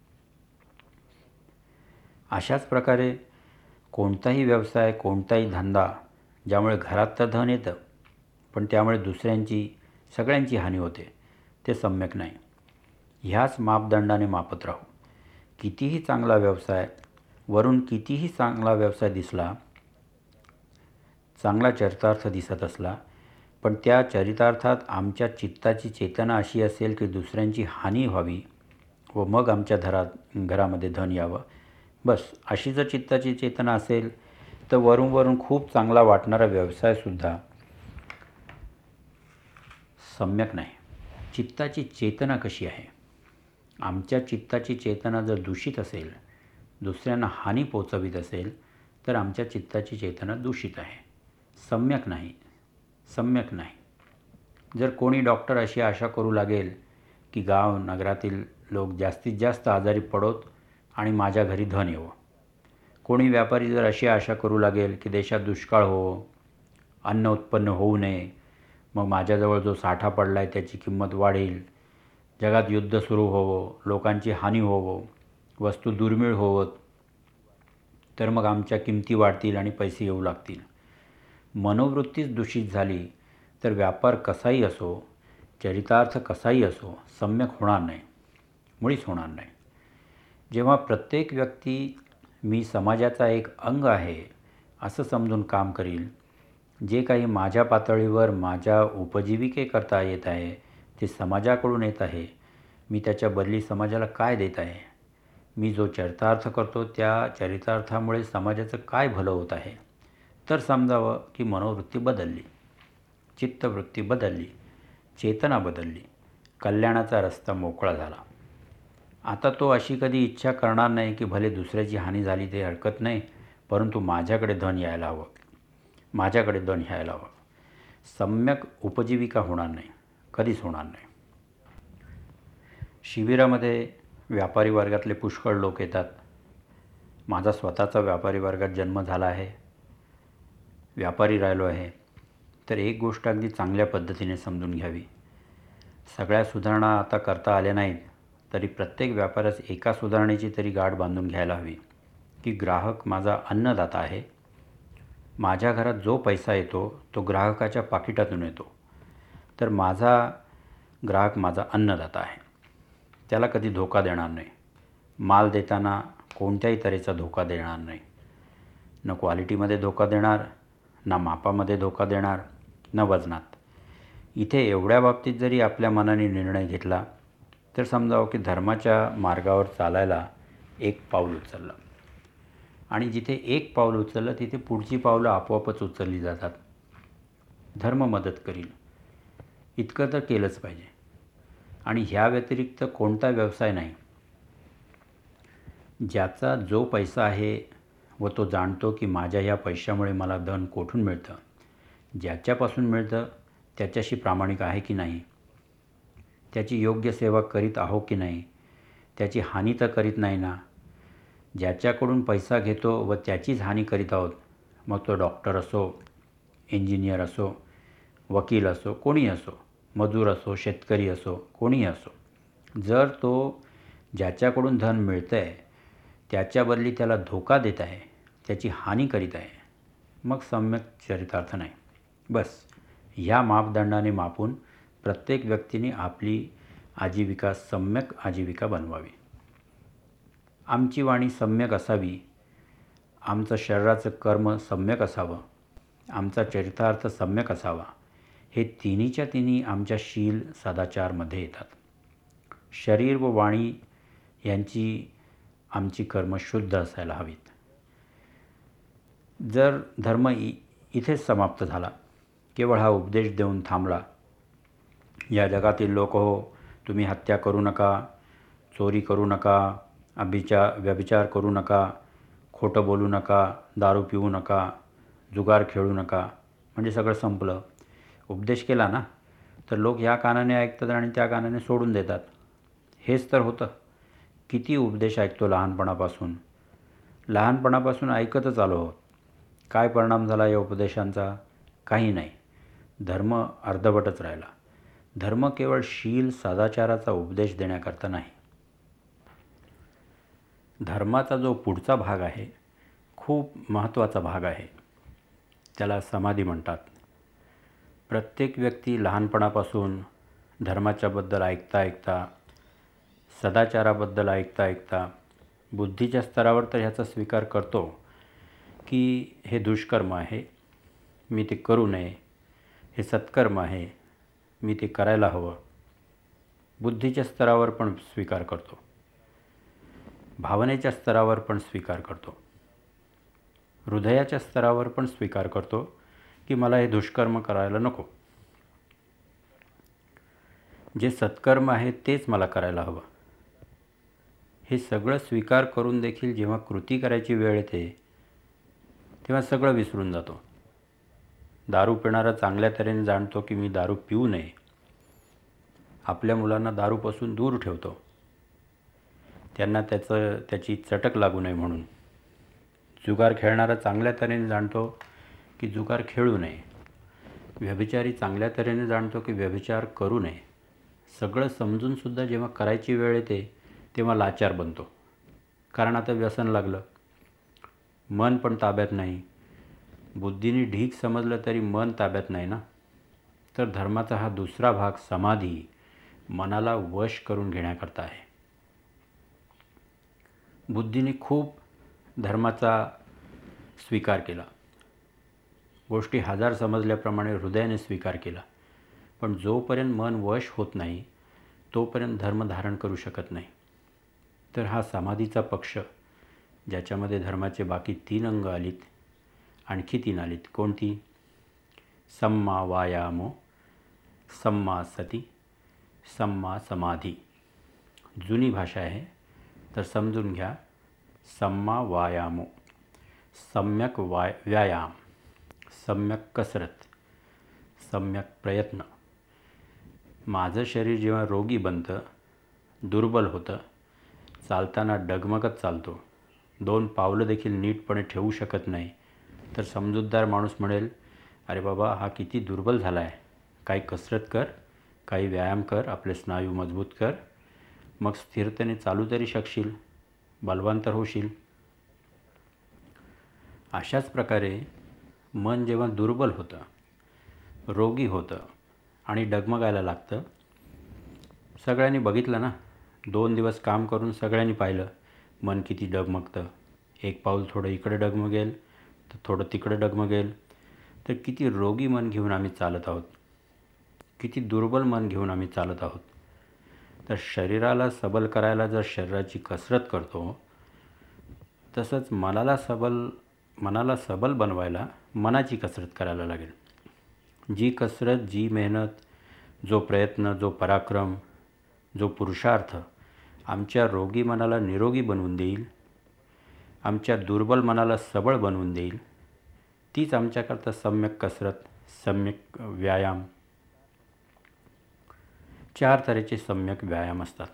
अशाच प्रकारे कोणताही व्यवसाय, कोणताही धंदा ज्यामुळे घरात तर धन येतं पण त्यामुळे दुसऱ्यांची, सगळ्यांची हानी होते, ते सम्यक नाही. ह्याच मापदंडाने मापत राहू. कितीही चांगला व्यवसाय, वरून कितीही चांगला व्यवसाय दिसला, चांगला चरितार्थ दिसत असला, पण त्या चरितार्थात आमच्या चित्ताची चेतना अशी असेल की दुसऱ्यांची हानी व्हावी व मग आमच्या घरात घरामध्ये धन यावं, बस अशी जर चित्ताची चेतना असेल तर वरून वरून खूप चांगला वाटणारा व्यवसायसुद्धा सम्यक नाही. चित्ताची चेतना कशी आहे? आमच्या चित्ताची चेतना जर दूषित असेल, दुसऱ्यांना हानी पोचवित असेल, तर आमच्या चित्ताची चेतना दूषित आहे, सम्यक नाही, सम्यक नाही. जर कोणी डॉक्टर अशी आशा करू लागेल की गाव नगरातील लोक जास्तीत जास्त आजारी पडोत आणि माझ्या घरी धन येवो, कोणी व्यापारी जर अशी आशा करू लागेल की देशात दुष्काळ हो, अन्न उत्पन्न होऊ नये, मग माझ्याजवळ जो साठा पडला आहे त्याची किंमत वाढेल, जगात युद्ध सुरू होवो, लोकांची हानी होवो, वस्तू दुर्मिळ होवोत, तर मग आमच्या किमती वाढतील आणि पैसे येऊ लागतील. मनोवृत्तीच दूषित झाली तर व्यापार कसाही असो, चरितार्थ कसाही असो, सम्यक होणार नाही, मुळीच होणार नाही. जेव्हा प्रत्येक व्यक्ती मी समाजाचा एक अंग आहे असं समजून काम करील, जे काही माझ्या पातळीवर माझ्या उपजीविकेकरता येत आहे ते समाजाकडून येत आहे, मी त्याच्या बदली समाजाला काय देत आहे? मी जो चरितार्थ करतो त्या चरितार्थामुळे समाजाचं काय भलं होत आहे? तर समजावं की मनोवृत्ती बदलली, चित्तवृत्ती बदलली, चेतना बदलली, कल्याणाचा रस्ता मोकळा झाला. आता तो अशी कधी इच्छा करणार नाही की भले दुसऱ्याची हानी झाली ते हरकत नाही, परंतु माझ्याकडे धन यायला हवं, माझ्याकडे धन यायला हवं. सम्यक उपजीविका होणार नाही, कधीच होणार नाही. शिबिरामध्ये व्यापारी वर्गातले पुष्कळ लोक येतात. माझा स्वतःचा व्यापारी वर्गात जन्म झाला आहे, व्यापारी राहिलो आहे. तर एक गोष्ट अगदी चांगल्या पद्धतीने समजून घ्यावी. सगळ्या सुधारणा आता करता आल्या नाहीत तरी प्रत्येक व्यापाऱ्यास एका सुधारणेची तरी गाठ बांधून घ्यायला हवी की ग्राहक माझा अन्नदाता आहे. माझ्या घरात जो पैसा येतो तो ग्राहकाच्या पाकिटातून येतो. तर माझा ग्राहक माझा अन्नदाता आहे, त्याला कधी धोका देणार नाही. माल देताना कोणत्याही तऱ्हेचा धोका देणार नाही. न क्वालिटीमध्ये धोका देणार, ना मापामध्ये धोका देणार, न वजनात. इथे एवढ्या बाबतीत जरी आपल्या मनाने निर्णय घेतला तर समजावं की धर्माच्या मार्गावर चालायला एक पाऊल उचललं. आणि जिथे एक पाऊल उचललं तिथे पुढची पावलं आपोआपच उचलली जातात. धर्म मदत करील इतकं तर केलंच पाहिजे. आणि ह्या व्यतिरिक्त कोणता व्यवसाय नाही. ज्याचा जो पैसा आहे व तो जाणतो की माझ्या ह्या पैशामुळे मला धन कोठून मिळतं, ज्याच्यापासून मिळतं त्याच्याशी प्रामाणिक आहे की नाही, त्याची योग्य सेवा करीत आहो की नाही, त्याची हानी तर करीत नाही ना. ज्याच्याकडून पैसा घेतो व त्याचीच हानी करीत आहोत, मग तो डॉक्टर असो, इंजिनियर असो, वकील असो, कोणी असो, मजूर असो, शेतकरी असो, कोणीही असो. जर तो ज्याच्याकडून धन मिळतं आहे त्याच्या बदली त्याला धोका देत आहे, त्याची हानी करीत आहे, मग सम्यक चरितार्थ नाही. बस ह्या मापदंडाने मापून प्रत्येक व्यक्तीने आपली आजीविका सम्यक आजीविका बनवावी. आमची वाणी सम्यक असावी, आमचं शरीराचं कर्म सम्यक असावं, आमचा चरितार्थ सम्यक असावा. हे तिन्हीच्या तिन्ही आमच्या शील सदाचारमध्ये येतात. शरीर व वाणी यांची आमची कर्म शुद्ध असायला हवीत. जर धर्म इ इथेच समाप्त झाला, केवळ हा उपदेश देऊन थांबला, या जगातील लोक हो, तुम्ही हत्या करू नका, चोरी करू नका, अभिचार व्यभिचार करू नका, खोटं बोलू नका, दारू पिऊ नका, जुगार खेळू नका, म्हणजे सगळं संपलं. उपदेश केला ना तर लोक ह्या कानाने ऐकतात आणि त्या कानाने सोडून देतात. हेच तर होतं. किती उपदेश ऐकतो लहानपणापासून लहानपणापासून ऐकतच आलो आहोत. काय परिणाम झाला या उपदेशांचा? काही नाही. धर्म अर्धवटच राहिला. धर्म केवळ शील सदाचाराचा उपदेश देण्याकरता नाही. धर्माचा जो पुढचा भाग आहे खूप महत्त्वाचा भाग आहे, त्याला समाधी म्हणतात. प्रत्येक व्यक्ती लहानपणापासून धर्माच्याबद्दल ऐकता ऐकता, सदाचाराबद्दल ऐकता ऐकता बुद्धीच्या स्तरावर तर ह्याचा स्वीकार करतो की हे दुष्कर्म आहे, मी ते करू नये, हे सत्कर्म आहे, मी ते करायला हवं. बुद्धीच्या स्तरावर पण स्वीकार करतो, भावनेच्या स्तरावर पण स्वीकार करतो, हृदयाच्या स्तरावर पण स्वीकार करतो की मला हे दुष्कर्म करायला नको. जे सत्कर्म आहे तेच मला करायला हवं. हे सगळं स्वीकार करून देखील जेव्हा कृती करायची वेळ येते तेव्हा सगळं विसरून जातो. दारू पिणारा चांगल्या तऱ्हेने जाणतो की मी दारू पिऊ नये, आपल्या मुलांना दारूपासून दूर ठेवतो, त्यांना त्याचं त्याची चटक लागू नये म्हणून. जुगार खेळणारा चांगल्या तऱ्हेने जाणतो की जुगार खेळू नये, व्यभिचारी चांगल्या तऱ्हेने जाणतो की व्यभिचार करू नये. सगळं समजूनसुद्धा जेव्हा करायची वेळ येते तेव्हा लाचार बनतो, कारण आता व्यसन लागलं. मन पण ताब्यात नाही. बुद्धीने ढीक समजलं तरी मन ताब्यात नाही ना. तर धर्माचा हा दुसरा भाग समाधी मनाला वश करून घेण्याकरता आहे. बुद्धीने खूप धर्माचा स्वीकार केला, गोष्टी हजार समजल्याप्रमाणे हृदयाने स्वीकार केला, पण जोपर्यंत मन वश होत नाही तोपर्यंत धर्म धारण करू शकत नाही. तर हा समाधीचा पक्ष, ज्याच्यामध्ये धर्माचे बाकी तीन अंग आलीत, आणखी तीन आलीत. कोणती? सम्मा वायामो, सम्मा सती, सम्मा समाधी. जुनी भाषा आहे, तर समजून घ्या. सम्मा वायामो, सम्यक वाय व्यायाम, सम्यक कसरत, सम्यक प्रयत्न. माझं शरीर जेव्हा रोगी बनतं, दुर्बल होतं, चालताना डगमगत चालतो, दोन पावलं देखील नीटपणे ठेवू शकत नाही, तर समजूतदार माणूस म्हणेल, अरे बाबा, हा किती दुर्बल झाला आहे, काही कसरत कर, काही व्यायाम कर, आपले स्नायू मजबूत कर, मग स्थिरतेने चालू तरी शकशील, बलवान तर होशील. अशाच प्रकारे मन जेव्हा दुर्बल होतं, रोगी होतं आणि डगमगायला लागतं, सगळ्यांनी बघितलं ना, दोन दिवस काम करून सगळ्यांनी पाहिलं मन किती डगमगतं. एक पाऊल थोडं इकडे डगमगेल, तर थोडं तिकडे डगमगेल. तर किती रोगी मन घेऊन आम्ही चालत आहोत, किती दुर्बल मन घेऊन आम्ही चालत आहोत. तर शरीराला सबल करायला जर शरीराची कसरत करतो, तसंच मनाला सबल मनाला सबल बनवायला मनाची कसरत करायला लागेल. जी कसरत, जी मेहनत, जो प्रयत्न, जो पराक्रम, जो पुरुषार्थ आमच्या रोगी मनाला निरोगी बनवून देईल, आमच्या दुर्बल मनाला सबळ बनवून देईल, तीच आमच्याकरता सम्यक कसरत, सम्यक व्यायाम. चार तऱ्हेचे सम्यक व्यायाम असतात.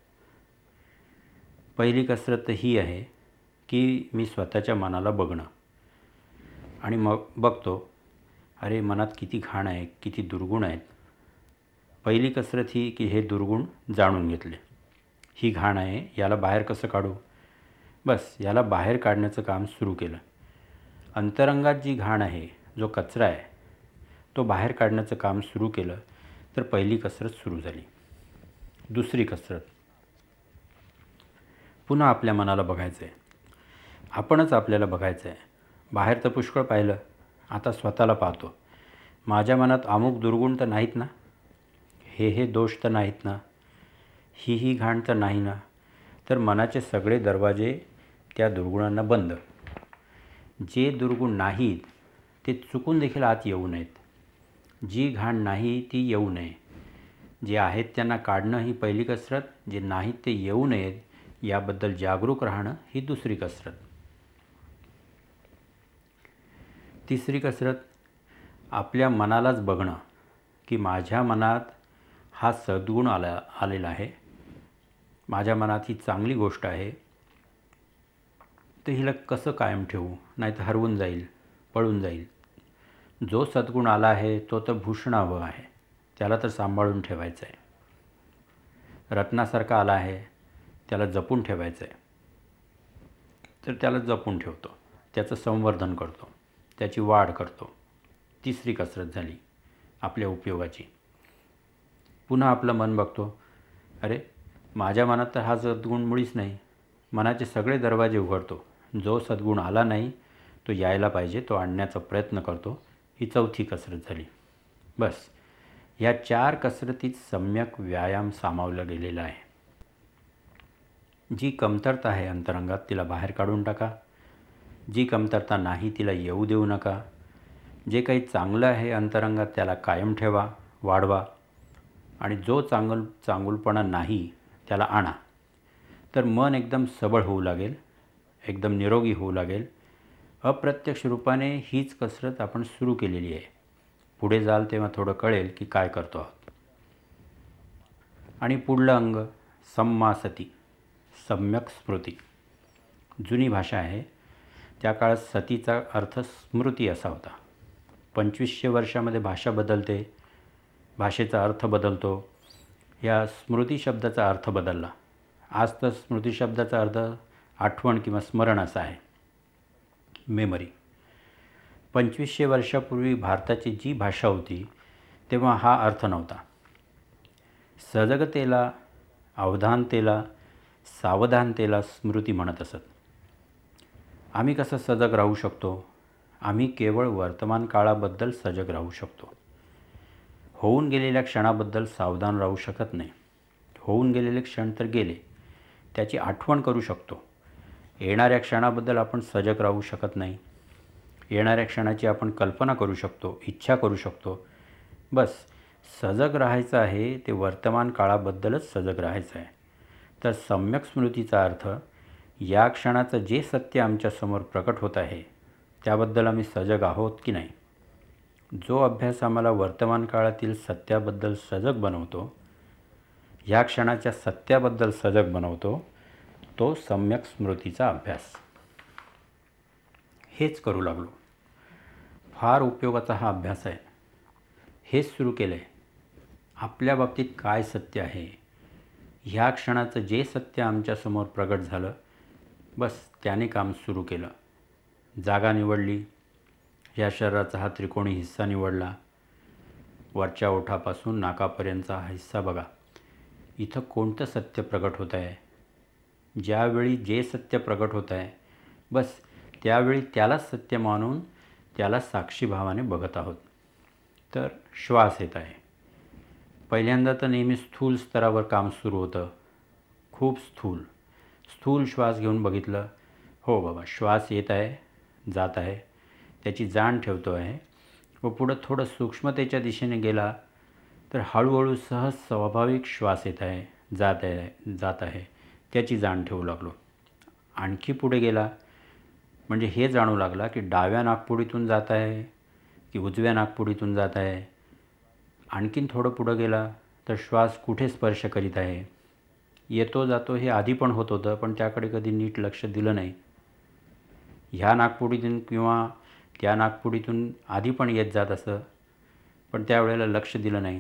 पहिली कसरत ही आहे की मी स्वतःच्या मनाला बघणं आणि मग बघतो, अरे मनात किती घाण आहे, किती दुर्गुण आहेत. पहिली कसरत ही की हे दुर्गुण जाणून घेतले, ही घाण आहे, याला बाहेर कसं काढू. बस याला बाहेर काढण्याचं काम सुरू केलं. अंतरंगात जी घाण आहे, जो कचरा आहे, तो बाहेर काढण्याचं काम सुरू केलं, तर पहिली कसरत सुरू झाली. दुसरी कसरत, पुन्हा आपल्या मनाला बघायचं आहे, आपणच आपल्याला बघायचं आहे. बाहेर तर पुष्कळ पाहिलं, आता स्वतःला पाहतो. माझ्या मनात अमुक दुर्गुण तर नाहीत ना, हे हे दोष तर नाहीत ना, ही ही घाण तर नाही ना. तर मनाचे सगळे दरवाजे त्या दुर्गुणांना बंद. जे दुर्गुण नाहीत ते चुकून देखील आत येऊ नयेत. जी घाण नाही ती येऊ नये. जे आहेत त्यांना काढणं ही पहिली कसरत, जे नाहीत ते येऊ नयेत याबद्दल जागरूक राहणं ही दुसरी कसरत. तिसरी कसरत, आपल्या मनालाच बघणं की माझ्या मनात हा सद्गुण आला आलेला आहे, माझ्या मनात ही चांगली गोष्ट आहे, तर हिला कसं कायम ठेवू, नाही तर हरवून जाईल, पळून जाईल. जो सद्गुण आला आहे तो तर भूषणावं आहे, त्याला तर सांभाळून ठेवायचं आहे. रत्नासारखा आला आहे, त्याला जपून ठेवायचं आहे, तर त्याला जपून ठेवतो, त्याचं संवर्धन करतो, त्याची वाढ करतो. तिसरी कसरत झाली आपल्या उपयोगाची. पुन्हा आपलं मन बघतो, अरे माझ्या मनात तर हा सद्गुण मुळीच नाही. मनाचे सगळे दरवाजे उघडतो, जो सद्गुण आला नाही तो यायला पाहिजे, तो आणण्याचा प्रयत्न करतो. ही चौथी कसरत झाली. बस या चार कसरतीत सम्यक व्यायाम सामावला गेलेला आहे. जी कमतरता आहे अंतरंगात तिला बाहेर काढून टाका, जी कमतरता नाही तिला येऊ देऊ नका. जे काही चांगलं आहे अंतरंगात त्याला कायम ठेवा, वाढवा, आणि जो चांगल चांगुलपणा नाही त्याला आणा. तर मन एकदम सबळ होऊ लागेल, एकदम निरोगी होऊ लागेल. अप्रत्यक्ष रूपाने हीच कसरत आपण सुरू केलेली आहे. पुढे जाल तेव्हा थोडं कळेल की काय करतो आहोत. आणि पुढलं अंग सम्मा सती, सम्यक स्मृती. जुनी भाषा आहे, त्या काळात सतीचा अर्थ स्मृती असा होता. पंचवीसशे वर्षामध्ये भाषा बदलते, भाषेचा अर्थ बदलतो. या स्मृती शब्दाचा अर्थ बदलला. आज तर स्मृती शब्दाचा अर्थ आठवण किंवा स्मरण असा आहे, मेमरी. पंचवीसशे वर्षापूर्वी भारताची जी भाषा होती तेव्हा हा अर्थ नव्हता. सजगतेला, अवधानतेला, सावधानतेला स्मृती म्हणत असत. आम्ही कसं सजग राहू शकतो? आम्ही केवळ वर्तमान काळाबद्दल सजग राहू शकतो, होऊन गेलेल्या क्षणाबद्दल सावधान राहू शकत नाही. होऊन गेलेले क्षण तर गेले, त्याची आठवण करू शकतो. येणाऱ्या क्षणाबद्दल आपण सजग राहू शकत नाही. येणाऱ्या क्षणाची आपण कल्पना करू शकतो, इच्छा करू शकतो. बस सजग राहायचं आहे ते वर्तमान काळाबद्दलच सजग राहायचं आहे. तर सम्यक स्मृतीचा अर्थ या क्षणाचं जे सत्य आमच्यासमोर प्रकट होत आहे त्याबद्दल आम्ही सजग आहोत की नाही. जो अभ्यास आम्हाला वर्तमान काळातील सत्याबद्दल सजग बनवतो, ह्या क्षणाच्या सत्याबद्दल सजग बनवतो, तो सम्यक स्मृतीचा अभ्यास. हेच करू लागलो. फार उपयोगाचा हा अभ्यास आहे. हेच सुरू केलं आहे. आपल्या बाबतीत काय सत्य आहे, ह्या क्षणाचं जे सत्य आमच्यासमोर प्रगट झालं, बस त्याने काम सुरू केलं. जागा निवडली, ह्या शरीराचा हा त्रिकोणी हिस्सा निवडला. वरच्या ओठापासून नाकापर्यंतचा हा हिस्सा बघा. इथं कोणतं सत्य प्रगट होत आहे. ज्यावेळी जे सत्य प्रगट होत आहे, बस त्यावेळी त्यालाच सत्य मानून त्याला साक्षीभावाने बघत आहोत. तर श्वास येत आहे. पहिल्यांदा तर नेहमी स्थूल स्तरावर काम सुरू होतं. खूप स्थूल स्थूल श्वास घेऊन बघितलं. हो बाबा, श्वास येत आहे, जात आहे, त्याची जाण ठेवतो आहे. व पुढं थोडं सूक्ष्मतेच्या दिशेने गेला तर हळूहळू सहज स्वाभाविक श्वास येत आहे, जात आहे जात आहे त्याची जाण ठेवू लागलो. आणखी पुढे गेला म्हणजे हे जाणू लागला की डाव्या नाकपुडीतून जात आहे की उजव्या नाकपुडीतून जात आहे. आणखीन थोडं पुढं गेला तर श्वास कुठे स्पर्श करीत आहे, येतो जातो हे आधी पण होत होतं, पण त्याकडे कधी नीट लक्ष दिलं नाही. ह्या नाकपुडीतून किंवा त्या नाकपुडीतून आधी पण येत जात असं, पण त्यावेळेला लक्ष दिलं नाही.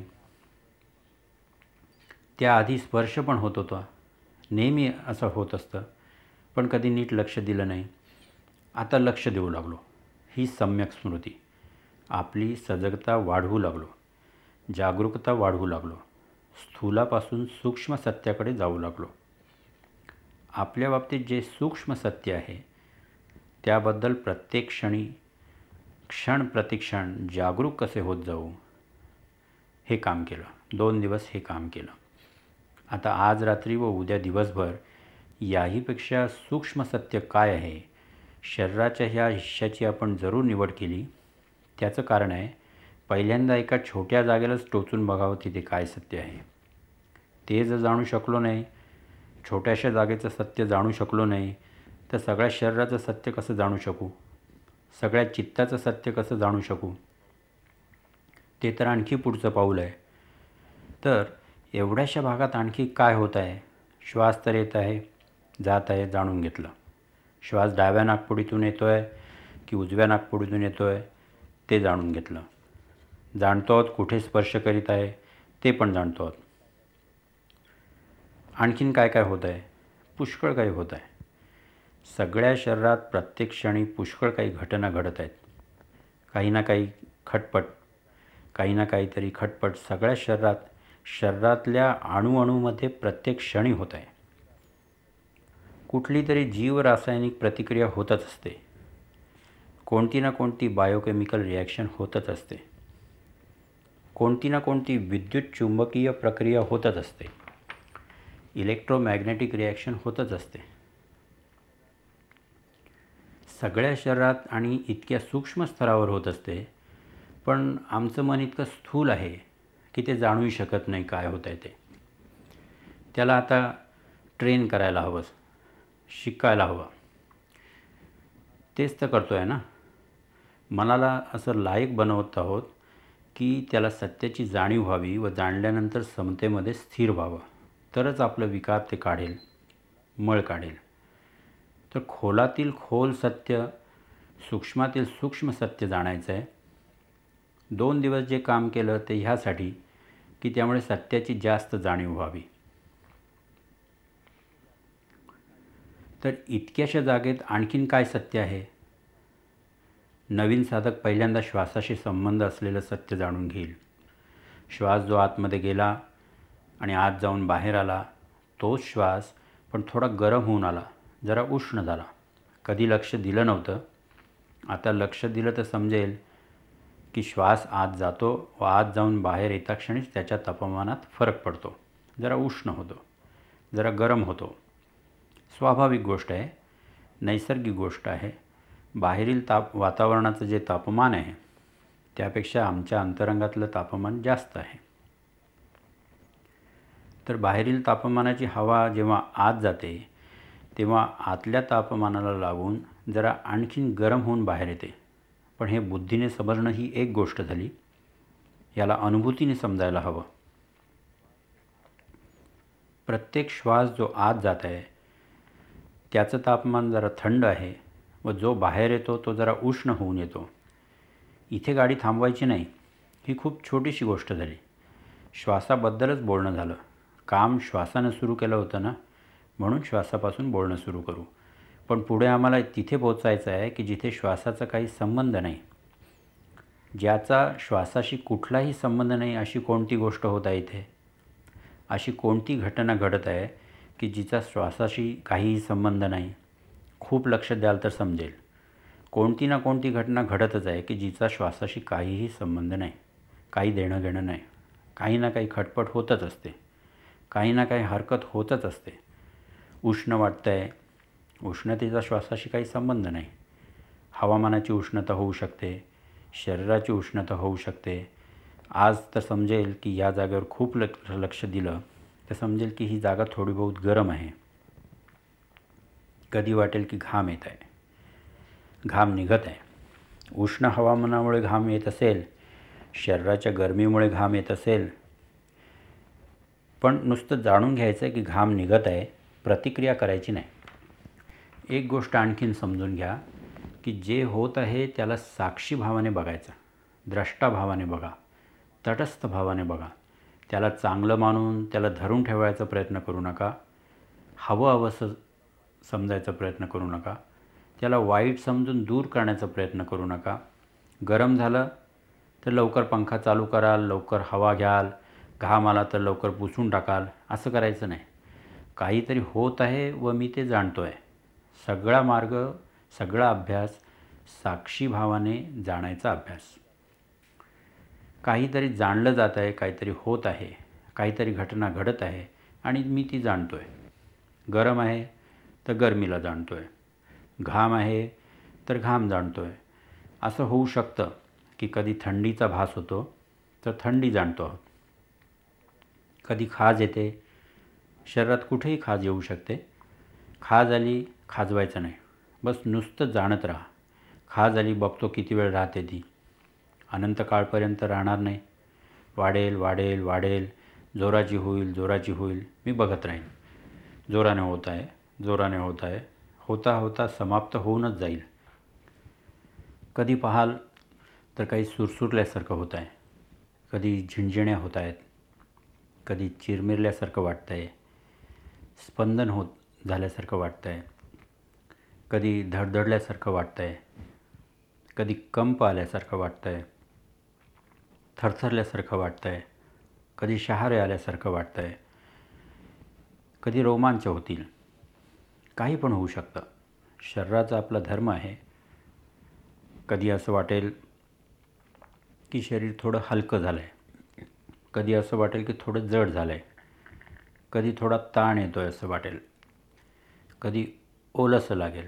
त्याआधी स्पर्श पण होत होता, नेहमी असं होत असतं, पण कधी नीट लक्ष दिलं नाही. आता लक्ष देऊ लागलो. ही सम्यक स्मृती. आपली सजगता वाढवू लागलो, जागरूकता वाढवू लागलो, स्थूलापासून सूक्ष्म सत्याकडे जाऊ लागलो. आपल्या बाबतीत जे सूक्ष्म सत्य आहे त्याबद्दल प्रत्येक क्षणी क्षण प्रतिक्षण जागरूक कसे होत जाऊ, हे काम केलं. दोन दिवस हे काम केलं. आता आज रात्री व उद्या दिवसभर याहीपेक्षा सूक्ष्म सत्य काय आहे, शरीराच्या ह्या हिश्श्याची आपण जरूर निवड केली. त्याचं कारण आहे, पहिल्यांदा एका छोट्या जागेलाच टोचून बघावं तिथे काय सत्य आहे. ते जर जाणू शकलो नाही, छोट्याशा जागेचं सत्य जाणू शकलो नाही, तर सगळ्या शरीराचं सत्य कसं जाणू शकू, सगळ्या चित्ताचं सत्य कसं जाणू शकू. ते तर आणखी पुढचं पाऊल आहे. तर एवढ्याशा भागात आणखी काय होत आहे. श्वास तर येत आहे, जात आहे, जाणून घेतलं. श्वास डाव्या नाकपुडीतून येतो आहे की उजव्या नाकपुडीतून येतो आहे ते जाणून घेतलं. जाणतो आहोत कुठे स्पर्श करीत आहे ते पण जाणतो आहोत. आणखीन काय काय होत आहे, पुष्कळ काही होत आहे. सगळ्या शरीरात प्रत्येक क्षणी पुष्कळ काही घटना घडत आहेत. काही ना काही खटपट, काही ना काहीतरी खटपट सगळ्या शरीरात, शरीरातल्या अणुअणूमध्ये प्रत्येक क्षणी होत आहे. कुठली तरी जीव रासायनिक प्रतिक्रिया होतच असते. कोणती ना कोणती बायोकेमिकल रिॲक्शन होतच असते. कोणती ना कोणती विद्युत चुंबकीय प्रक्रिया होतच असते. इलेक्ट्रोमॅग्नेटिक रिॲक्शन होतच असते. सगळ्या शरीरात आणि इतक्या सूक्ष्म स्तरावर होत असते. पण आमचं मन इतकं स्थूल आहे की ते जाणूही शकत नाही काय होत आहे ते. त्याला आता ट्रेन करायला हवं, शिकायला हवं. तेच तर करतो आहे ना. मनाला असं लायक बनवत आहोत की त्याला सत्याची जाणीव व्हावी व जाणल्यानंतर समतेमध्ये स्थिर व्हावं, तरच आपलं विकार ते काढेल, मळ काढेल. तर खोलातील खोल सत्य, सूक्ष्मातील सूक्ष्म सत्य जाणायचं आहे. दोन दिवस जे काम केलं ते ह्यासाठी की त्यामुळे सत्याची जास्त जाणीव व्हावी. तर इतक्याशा जागेत आणखीन काय सत्य आहे. नवीन साधक पहिल्यांदा श्वासाशी संबंध असलेलं सत्य जाणून घेईल. श्वास जो आतमध्ये गेला आणि आत जाऊन बाहेर आला, तोच श्वास पण थोडा गरम होऊन आला, जरा उष्ण झाला. कधी लक्ष दिलं नव्हतं, आता लक्ष दिलं तर समजेल की श्वास आत जातो व आत जाऊन बाहेर येता क्षणीच त्याच्या तापमानात फरक पडतो. जरा उष्ण होतो, जरा गरम होतो. स्वाभाविक गोष्ट आहे, नैसर्गिक गोष्ट आहे. बाहेरील ताप वातावरणाचं जे तापमान आहे त्यापेक्षा आमच्या अंतरंगातलं तापमान जास्त आहे. तर बाहेरील तापमानाची हवा जेव्हा आत जाते तेव्हा आतल्या तापमानाला लागून जरा आणखीन गरम होऊन बाहेर येते. पण हे बुद्धीने समजणं ही एक गोष्ट झाली, याला अनुभूतीने समजायला हवं. प्रत्येक श्वास जो आत जात आहे त्याचं तापमान जरा थंड आहे व जो बाहेर येतो तो जरा उष्ण होऊन येतो. इथे गाडी थांबवायची नाही, ही खूप छोटीशी गोष्ट झाली. श्वासाबद्दलच बोलणं झालं. काम श्वासानं सुरू केलं होतं ना, म्हणून श्वासापासून बोलणं सुरू करू. पण पुढे आम्हाला तिथे पोचायचं आहे की जिथे श्वासाचा काही संबंध नाही, ज्याचा श्वासाशी कुठलाही संबंध नाही. अशी कोणती गोष्ट होत आहे इथे? अशी कोणती घटना घडत आहे की जिचा श्वासाशी काहीही संबंध नाही? खूप लक्ष द्याल तर समजेल. कोणती ना कोणती घटना घडतच आहे की जिचा श्वासाशी काहीही संबंध नाही, काही देणं घेणं नाही. काही ना काही खटपट होतच असते, काही ना काही हरकत होतच असते. उष्ण वाटतं आहे, उष्णतेचा श्वासाशी काही संबंध नाही. हवामानाची उष्णता होऊ शकते, शरीराची उष्णता होऊ शकते. आज तर समजेल की या जागेवर खूप लक्ष लक्ष दिलं तर समजेल की ही जागा थोडी बहुत गरम आहे. कधी वाटेल की घाम येत आहे, घाम निघत आहे. उष्ण हवामानामुळे घाम येत असेल, शरीराच्या गरमीमुळे घाम येत असेल, पण नुसतं जाणून घ्यायचं आहे की घाम निघत आहे, प्रतिक्रिया करायची नाही. एक गोष्ट आणखीन समजून घ्या की जे होत आहे त्याला साक्षी भावाने बघायचं, द्रष्टा भावाने बघा, तटस्थ भावाने बघा. त्याला चांगलं मानून त्याला धरून ठेवायचा प्रयत्न करू नका, हवं हवंसं समजायचा प्रयत्न करू नका. त्याला वाईट समजून दूर करण्याचा प्रयत्न करू नका. गरम झालं तर लवकर पंखा चालू कराल, लवकर हवा घ्याल. घाम आला तर लवकर पुसून टाकाल, असं करायचं नाही. काहीतरी होत आहे व मी ते जाणतो आहे. सगळा मार्ग, सगळा अभ्यास साक्षी भावाने जाणायचा अभ्यास. काहीतरी जाणलं जात आहे, काहीतरी होत आहे, काहीतरी घटना घडत आहे आणि मी ती जाणतो आहे. गरम आहे तर गरमीला जाणतो आहे, घाम आहे तर घाम जाणतो आहे. असं होऊ शकतं की कधी थंडीचा भास होतो तर थंडी जाणतो आहोत. कधी खाज येते, शरीरात कुठेही खाज येऊ शकते. खाज आली, खाजवायचं नाही, बस नुसतं जाणत राहा. खाज आली, बघतो किती वेळ राहते ती. अनंत काळपर्यंत राहणार नाही. वाढेल वाढेल वाढेल, जोराची होईल जोराची होईल, मी बघत राहीन. जोराने होत आहे, जोराने होत आहे, होता होता समाप्त होऊनच जाईल. कधी पाहाल तर काही सुरसुरल्यासारखं होत आहे, कधी झिणझिण्या होत आहेत, कधी चिरमिरल्यासारखं वाटतं आहे, स्पंदन होत झाल्यासारखं वाटतं आहे, कधी धडधडल्यासारखं वाटतं आहे, कधी कंप आल्यासारखं वाटतं आहे, थरथरल्यासारखं वाटतं आहे, कधी शहारे आल्यासारखं वाटतं आहे, कधी रोमांच होतील. काही पण होऊ शकतं. शरीराचा आपला धर्म आहे. कधी असं वाटेल की शरीर थोडं हलकं झालं आहे, कधी असं वाटेल की थोडं जड झालं आहे, कधी थोडा ताण येतो आहे असं वाटेल, कधी ओलसं लागेल,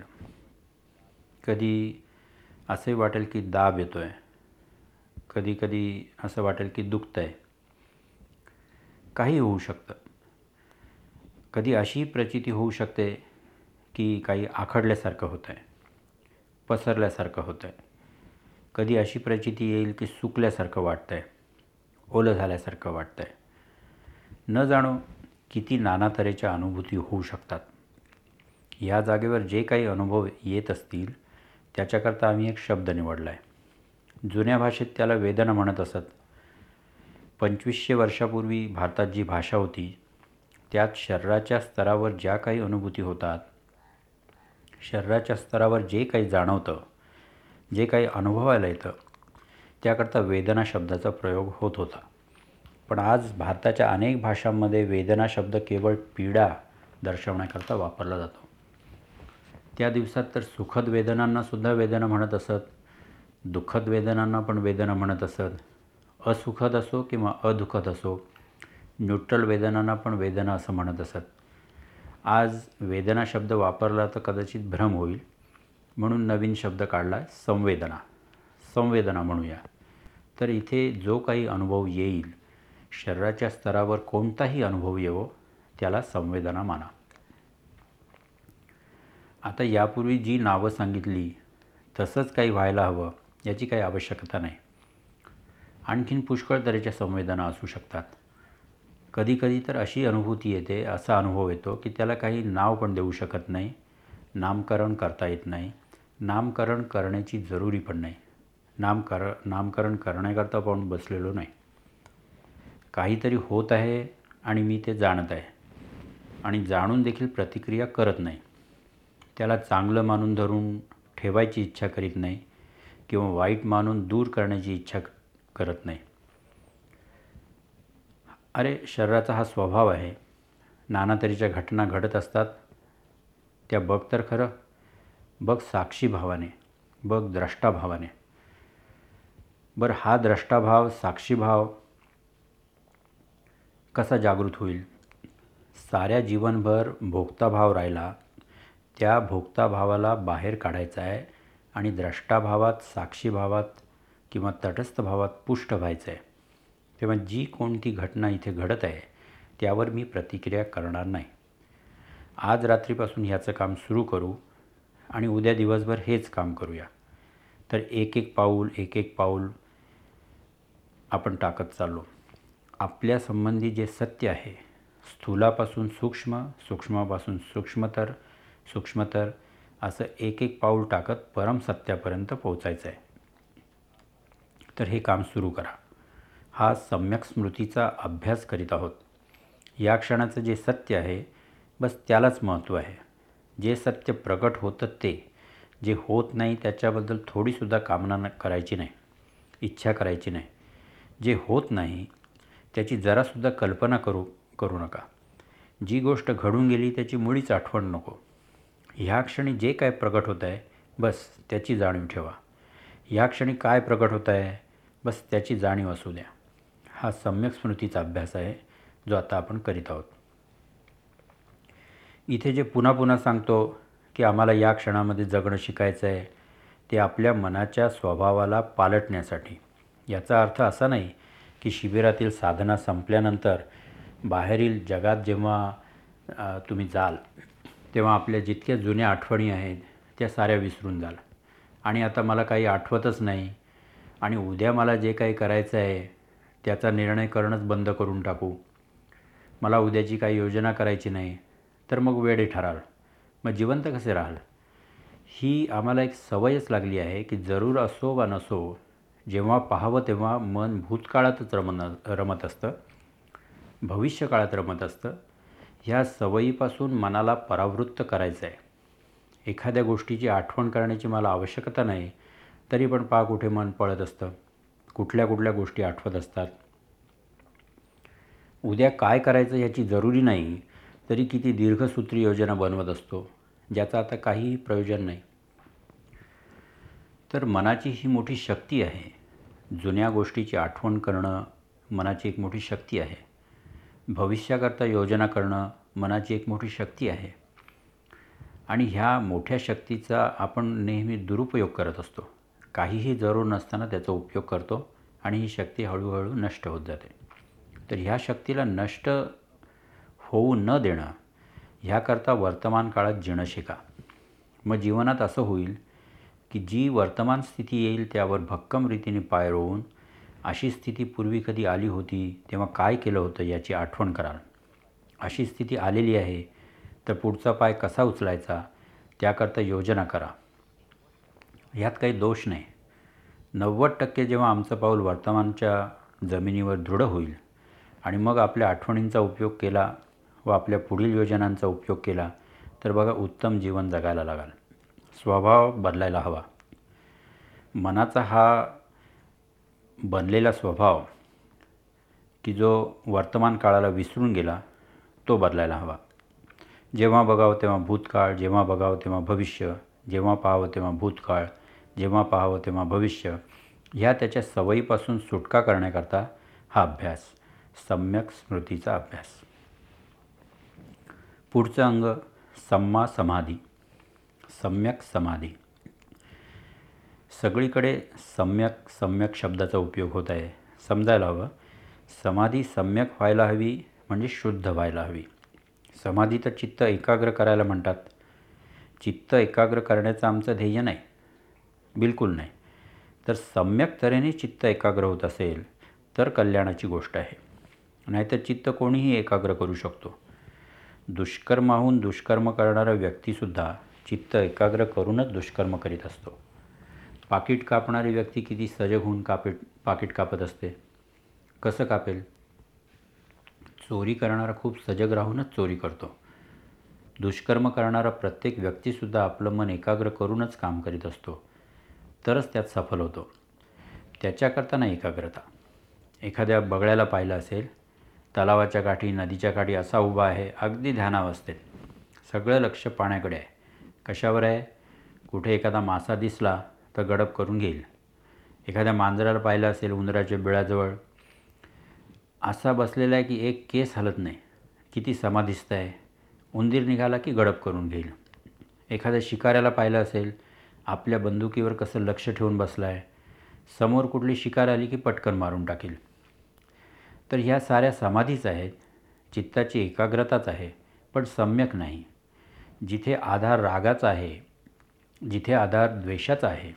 कधी असंही वाटेल की दाब येतो आहे, कधी कधी असं वाटेल की दुखतं आहे. काही होऊ शकतं. कधी अशी प्रचिती होऊ शकते की काही आखडल्यासारखं होतं आहे, पसरल्यासारखं होतं आहे. कधी अशी प्रचिती येईल की सुकल्यासारखं वाटतं आहे, ओलं झाल्यासारखं वाटतं आहे. न जाणो किती नाना तऱ्हेच्या अनुभूती होऊ शकतात. या जागेवर जे काही अनुभव येत असतील त्याच्याकरता आम्ही एक शब्द निवडला आहे. जुन्या भाषेत त्याला वेदना म्हणत असत. पंचवीसशे वर्षापूर्वी भारतात जी भाषा होती त्यात शरीराच्या स्तरावर ज्या काही अनुभूती होतात, शरीराच्या स्तरावर जे काही जाणवतं, जे काही अनुभवायला येतं, त्याकरता वेदना शब्दाचा प्रयोग होत होता. पण आज भारताच्या अनेक भाषांमध्ये वेदना शब्द केवळ पीडा दर्शवण्याकरता वापरला जातो. त्या दिवसात तर सुखद वेदनांनासुद्धा वेदना म्हणत असत, दुःखद वेदनांना पण वेदना म्हणत असत. असुखद असो किंवा अदुःखद असो, न्यूट्रल वेदनांना पण वेदना असं म्हणत असत. आज वेदना शब्द वापरला तर कदाचित भ्रम होईल, म्हणून नवीन शब्द काढला संवेदना. संवेदना म्हणूया. तर इथे जो काही अनुभव येईल, शरीराच्या स्तरावर कोणताही अनुभव येवो, त्याला संवेदना माना. आता यापूर्वी जी नावं सांगितली तसंच काही व्हायला हवं याची काही आवश्यकता नाही. आणखीन पुष्कळ तऱ्हेच्या संवेदना असू शकतात. कधीकधी तर अशी अनुभूती येते, असा अनुभव येतो की त्याला काही नाव पण देऊ शकत नाही, नामकरण करता येत नाही, नामकरण करण्याची जरुरी पण नाही. नामकर नामकरण करण्याकरता पण बसलेलो नाही. काहीतरी होत आहे आणि मी ते जाणत आहे आणि जाणून देखील प्रतिक्रिया करत नाही. त्याला चांगलं मानून धरून ठेवायची इच्छा करीत नाही किंवा वाईट मानून दूर करण्याची इच्छा करत नाही. अरे, शरीराचा हा स्वभाव आहे. नाना तऱ्हेच्या घटना घडत असतात. त्या बघ तर खरं. बघ साक्षी भावाने, बघ द्रष्टाभावाने. बरं, हा द्रष्टाभाव, साक्षीभाव कसा जागृत होईल? साऱ्या जीवनभर भोगताभाव राहिला, त्या भोगताभावाला बाहेर काढायचा आहे आणि द्रष्टाभावात, साक्षीभावात किंवा तटस्थ भावात पुष्ट व्हायचं आहे. तेव्हा जी कोणती घटना इथे घडत आहे त्यावर मी प्रतिक्रिया करणार नाही. आज रात्रीपासून ह्याचं काम सुरू करू आणि उद्या दिवसभर हेच काम करूया. तर एक एक पाऊल एक एक पाऊल आपण टाकत चाललो. आपल्या संबंधी जे सत्य आहे, स्थूलापासून सूक्ष्म, सूक्ष्मापासून सूक्ष्मतर, सूक्ष्मतर असं एक एक पाऊल टाकत परमसत्यापर्यंत पोहोचायचं आहे. तर हे काम सुरू करा. हा सम्यक स्मृतीचा अभ्यास करीत आहोत. या क्षणाचं जे सत्य आहे, बस त्यालाच महत्त्व आहे. जे सत्य प्रकट होतं ते, जे होत नाही त्याच्याबद्दल थोडीसुद्धा कामना करायची नाही, इच्छा करायची नाही. जे होत नाही त्याची जरासुद्धा कल्पना करू करू नका. जी गोष्ट घडून गेली त्याची मुळीच आठवण नको. ह्या क्षणी जे काय प्रकट होत आहे, बस त्याची जाणीव ठेवा. ह्या क्षणी काय प्रकट होत आहे, बस त्याची जाणीव असू द्या. हा सम्यक स्मृतीचा अभ्यास आहे जो आता आपण करीत आहोत. इथे जे पुन्हा पुन्हा सांगतो की आम्हाला या क्षणामध्ये जगणं शिकायचं आहे, ते आपल्या मनाच्या स्वभावाला पालटण्यासाठी. याचा अर्थ असा नाही की शिबिरातील साधना संपल्यानंतर बाहेरील जगात जेव्हा तुम्ही जाल तेव्हा आपल्या जितक्या जुन्या आठवणी आहेत त्या साऱ्या विसरून जाल आणि आता मला काही आठवतच नाही आणि उद्या मला जे काही करायचं आहे त्याचा निर्णय करणंच बंद करून टाकू, मला उद्याची काही योजना करायची नाही, तर मग वेडे ठराल. मग जिवंत कसे राहाल? ही आम्हाला एक सवयच लागली आहे की जरूर असो वा नसो, जेव्हा पाहावं तेव्हा मन भूतकाळातच रमन रमत असतं, भविष्यकाळात रमत असतं. ह्या सवयीपासून मनाला परावृत्त करायचं आहे. एखाद्या गोष्टीची आठवण करण्याची मला आवश्यकता नाही, तरी पण पहा कुठे मन पळत असतं, कुठल्या कुठल्या गोष्टी आठवत असतात. उद्या काय करायचं ह्याची जरुरी नाही, तरी किती दीर्घसूत्री योजना बनवत असतो, ज्याचं आता काहीही प्रयोजन नाही. तर मनाची ही मोठी शक्ती आहे. जुन्या गोष्टीची आठवण करणं मनाची एक मोठी शक्ती आहे. भविष्याकरता योजना करणं मनाची एक मोठी शक्ती आहे. आणि ह्या मोठ्या शक्तीचा आपण नेहमी दुरुपयोग करत असतो. काहीही जरूर नसताना त्याचा उपयोग करतो आणि ही शक्ती हळूहळू नष्ट होत जाते. तर ह्या शक्तीला नष्ट होऊ न देणं, ह्याकरता वर्तमान काळात जिणं शिका. मग जीवनात असं होईल की जी वर्तमान स्थिती येईल त्यावर भक्कम रीतीने पाय रोवून अशी स्थिती पूर्वी कधी आली होती तेव्हा काय केलं होतं याची आठवण कराल. अशी स्थिती आलेली आहे तर पुढचा पाय कसा उचलायचा त्याकरता योजना करा. ह्यात काही दोष नाही. नव्वद टक्के जेव्हा आमचं पाऊल वर्तमानच्या जमिनीवर दृढ होईल आणि मग आपल्या आठवणींचा उपयोग केला व आपल्या पुढील योजनांचा उपयोग केला तर बघा उत्तम जीवन जगायला लागाल. स्वभाव बदलायला हवा. मनाचा हा बनलेला स्वभाव की जो वर्तमान काळाला विसरून गेला तो बदलायला हवा. जेव्हा बघावं तेव्हा भूतकाळ, जेव्हा बघावं तेव्हा भविष्य, जेव्हा पाहावं तेव्हा भूतकाळ, जेव्हा पाहावं तेव्हा भविष्य, ह्या त्याच्या सवयीपासून सुटका करण्याकरता हा अभ्यास. सम्यक स्मृतीचा अभ्यास. पुढचं अंग सम्मा समाधी, सम्यक समाधी. सगळीकडे सम्यक सम्यक शब्दाचा उपयोग होत आहे. समजायला हवं, समाधी सम्यक व्हायला हवी म्हणजे शुद्ध व्हायला हवी. समाधी तर चित्त एकाग्र करायला म्हणतात. चित्त एकाग्र करण्याचं आमचं ध्येय नाही, बिलकुल नाही. तर सम्यक तऱ्हेने चित्त एकाग्र होत असेल तर कल्याणाची गोष्ट आहे. नाहीतर चित्त कोणीही एकाग्र करू शकतो. दुष्कर्माहून दुष्कर्म करणारा व्यक्तीसुद्धा चित्त एकाग्र करूनच दुष्कर्म करीत असतो. पाकीट कापणारी व्यक्ती किती सजग होऊन कापीट पाकीट कापत असते. कसं कापेल? चोरी करणारा खूप सजग राहूनच चोरी करतो. दुष्कर्म करणारा प्रत्येक व्यक्तीसुद्धा आपलं मन एकाग्र करूनच काम करीत असतो, तरच त्यात सफल होतो. त्याच्याकरता नाही एकाग्रता. एखाद्या बगळ्याला पाहिलं असेल, तलावाच्या काठी नदीच्या काठी असा उभा आहे, अगदी ध्यानावस्थेत, सगळं लक्ष पाण्याकडे आहे. कशावर आहे? कुठे एखादा मासा दिसला तर गडप करून घेईल. एखाद्या मांजराला पाहिलं असेल उंदराच्या बिळाजवळ, असा बसलेला आहे की एक केस हलत नाही, किती समाधिस्थ आहे. उंदीर निघाला की गडप करून घेईल. एखाद्या शिकाऱ्याला पाहिलं असेल, आपल्या बंदुकीवर कसं लक्ष ठेवून बसला आहे, समोर कुठली शिकार आली की पटकन मारून टाकील. तर ह्या साऱ्या समाधीच आहेत, चित्ताची एकाग्रताच आहे, पण सम्यक नाही. जिथे आधार रागाचा आहे, जिथे आधार द्वेषाचा आहे,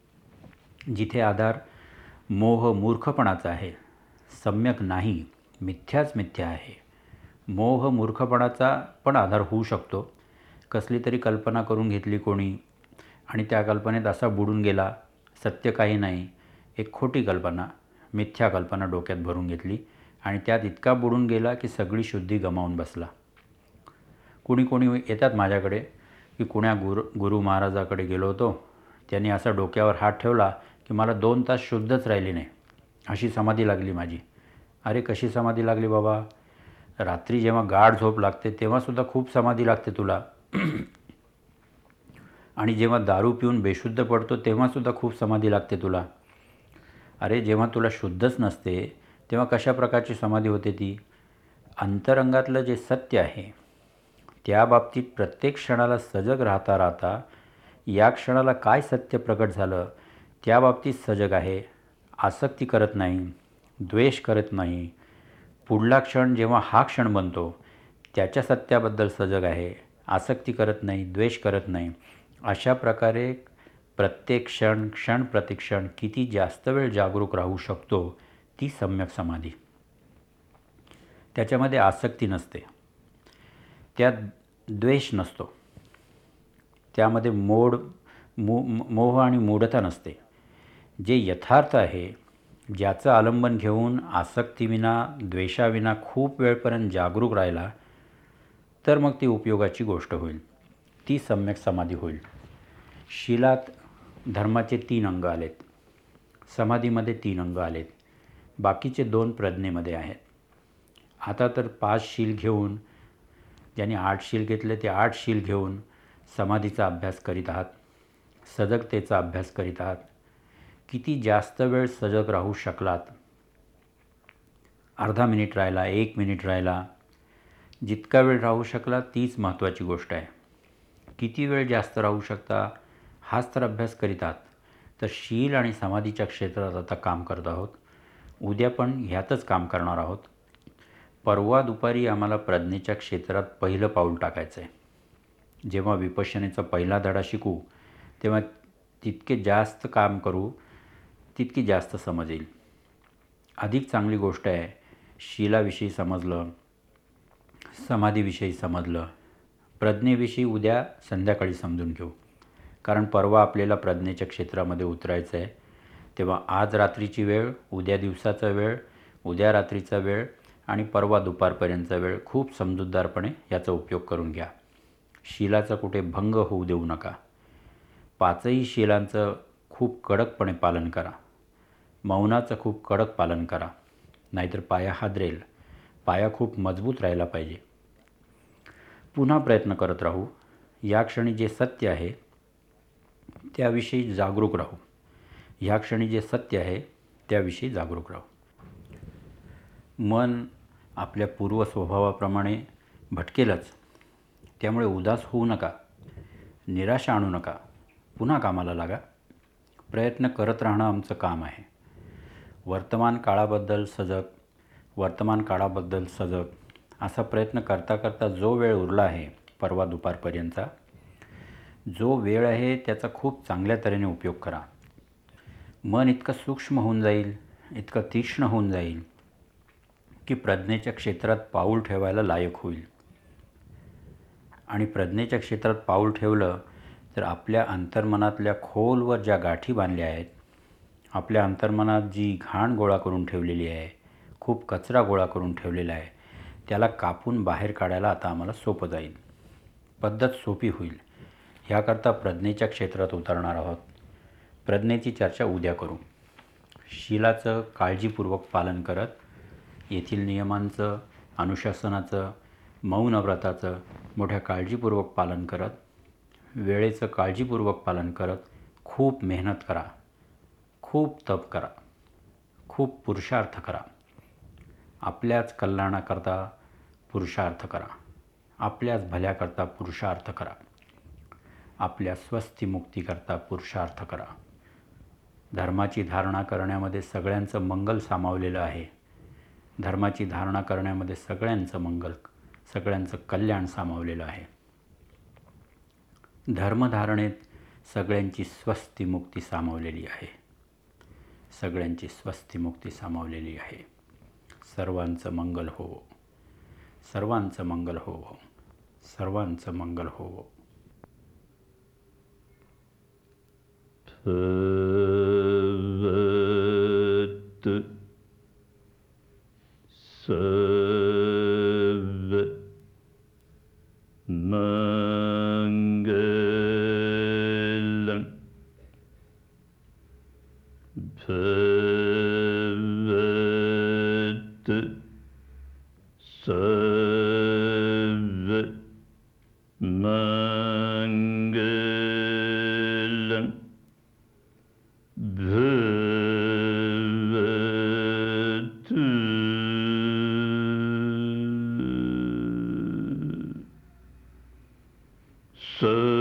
जिथे आधार मोह मूर्खपणाचा आहे, सम्यक नाही, मिथ्याच मिथ्या आहे. मोह मूर्खपणाचा पण आधार होऊ शकतो. कसली तरी कल्पना करून घेतली कोणी आणि त्या कल्पनेत असा बुडून गेला, सत्य काही नाही, एक खोटी कल्पना, मिथ्या कल्पना डोक्यात भरून घेतली आणि त्यात इतका बुडून गेला की सगळी शुद्धी गमावून बसला. कुणी कोणी येतात माझ्याकडे की कुण्या गुरु गुरु महाराजाकडे गेलो होतो, त्यांनी असा डोक्यावर हात ठेवला की मला दोन तास शुद्धच राहिली नाही, अशी समाधी लागली माझी. अरे कशी समाधी लागली बाबा? रात्री जेव्हा गाढ झोप लागते तेव्हासुद्धा खूप समाधी लागते तुला, आणि जेव्हा दारू पिऊन बेशुद्ध पडतो तेव्हासुद्धा खूप समाधी लागते तुला. अरे जेव्हा तुला शुद्धच नसते तेव्हा कशा प्रकारची समाधी होते ती? अंतरंगातलं जे सत्य आहे त्या बाबतीत प्रत्येक क्षणाला सजग राहता राहता या क्षणाला काय सत्य प्रकट झालं त्या बाबतीत सजग आहे. आसक्ती करत नाही, द्वेष करत नाही. पुढला क्षण जेव्हा हा क्षण बनतो त्याच्या सत्याबद्दल सजग आहे, आसक्ती करत नाही, द्वेष करत नाही. अशा प्रकारे प्रत्येक क्षण क्षण प्रतिक्षण किती जास्त वेळ जागरूक राहू शकतो ती सम्यक समाधी. त्याच्यामध्ये आसक्ती नसते, त्यात द्वेष नसतो, त्यामध्ये मोड मो मोह आणि मूढता नसते. जे यथार्थ आहे, ज्याचं आलंबन घेऊन आसक्तीविना द्वेषाविना खूप वेळपर्यंत जागरूक राहिला तर मग ती उपयोगाची गोष्ट होईल, ती सम्यक समाधी होईल. शीलात धर्माचे तीन अंग आलेत, समाधीमध्ये तीन अंग आलेत, बाकीचे दोन प्रज्ञेमध्ये आहेत. आता तर पाच शील घेऊन, ज्यांनी आठ शील घेतले ते आठ शील घेऊन समाधीचा अभ्यास करीत आहात, सजगतेचा अभ्यास करीत आहात. किती जास्त वेळ सजग राहू शकलात? अर्धा मिनिट राहिला, एक मिनिट राहिला, जितका वेळ राहू शकला तीच महत्त्वाची गोष्ट आहे. किती वेळ जास्त राहू शकता हाच तर अभ्यास करीत आहात. तर शील आणि समाधीच्या क्षेत्रात आता काम करत आहोत. उद्या पण ह्यातच काम करणार आहोत. परवा दुपारी आम्हाला प्रज्ञेच्या क्षेत्रात पहिलं पाऊल टाकायचं आहे. जेव्हा विपश्यनेचा पहिला धडा शिकू तेव्हा तितके जास्त काम करू, तितकी जास्त समज येईल. अधिक चांगली गोष्ट आहे, शीलाविषयी समजलं, समाधीविषयी समजलं, प्रज्ञेविषयी उद्या संध्याकाळी समजून घेऊ. कारण परवा आपल्याला प्रज्ञेच्या क्षेत्रामध्ये उतरायचं आहे. तेव्हा आज रात्रीची वेळ, उद्या दिवसाचा वेळ, उद्या रात्रीचा वेळ आणि परवा दुपारपर्यंतचा वेळ खूप समजूतदारपणे याचा उपयोग करून घ्या. शीलाचा कुठे भंग होऊ देऊ नका. पाचही शीलांचं खूप कडकपणे पालन करा. मौनाचं खूप कडक पालन करा, नाहीतर पाया हादरेल. पाया खूप मजबूत राहिला पाहिजे. पुन्हा प्रयत्न करत राहू. या क्षणी जे सत्य आहे त्याविषयी जागरूक राहू. ह्या क्षणी जे सत्य आहे त्याविषयी जागरूक राहू. मन आपल्या पूर्व स्वभावाप्रमाणे भटकेलच. त्यामुळे उदास होऊ नका, निराशा आणू नका, पुन्हा कामाला लागा. प्रयत्न करत राहणं आमचं काम आहे. वर्तमान काळाबद्दल सजग वर्तमान काळाबद्दल सजग असा प्रयत्न करता करता जो वेळ उरला आहे परवा दुपारपर्यंतचा, जो वेळ आहे त्याचा खूप चांगल्या तऱ्हेने उपयोग करा. मन इतकं सूक्ष्म होऊन जाईल, इतकं तीक्ष्ण होऊन जाईल की प्रज्ञेच्या क्षेत्रात पाऊल ठेवायला लायक होईल. आणि प्रज्ञेच्या क्षेत्रात पाऊल ठेवलं तर आपल्या अंतर्मनातल्या खोलवर ज्या गाठी बांधल्या आहेत, आपल्या अंतर्मनात जी घाण गोळा करून ठेवलेली आहे, खूप कचरा गोळा करून ठेवलेला आहे, त्याला कापून बाहेर काढायला आता आम्हाला सोपं जाईल. पद्धत सोपी होईल. ह्याकरता प्रज्ञेच्या क्षेत्रात उतरणार आहोत. प्रज्ञेची चर्चा उद्या करू. शीलाचं काळजीपूर्वक पालन करत, येथील नियमांचं, अनुशासनाचं, मौन व्रताचं मोठ्या काळजीपूर्वक पालन करत, वेळेचं काळजीपूर्वक पालन करत खूप मेहनत करा, खूप तप करा, खूप पुरुषार्थ करा. आपल्याच कल्याणाकरता पुरुषार्थ करा, आपल्याच भल्याकरता पुरुषार्थ करा, आपल्या स्वस्थिमुक्तीकरता पुरुषार्थ करा. धर्माची धारणा करण्यामध्ये सगळ्यांचं मंगल सामावलेलं आहे. धर्माची धारणा करण्यामध्ये सगळ्यांचं मंगल, सगळ्यांचं कल्याण सामावलेलं आहे. धर्मधारणेत सगळ्यांची स्वस्थिमुक्ती सामावलेली आहे. सगळ्यांची स्वस्थिमुक्ती सामावलेली आहे. सर्वांचं मंगल होवो, सर्वांचं मंगल होवो, सर्वांचं मंगल होवो. सर्व मंगलं भवतु. सर्व मंगलं भवतु. So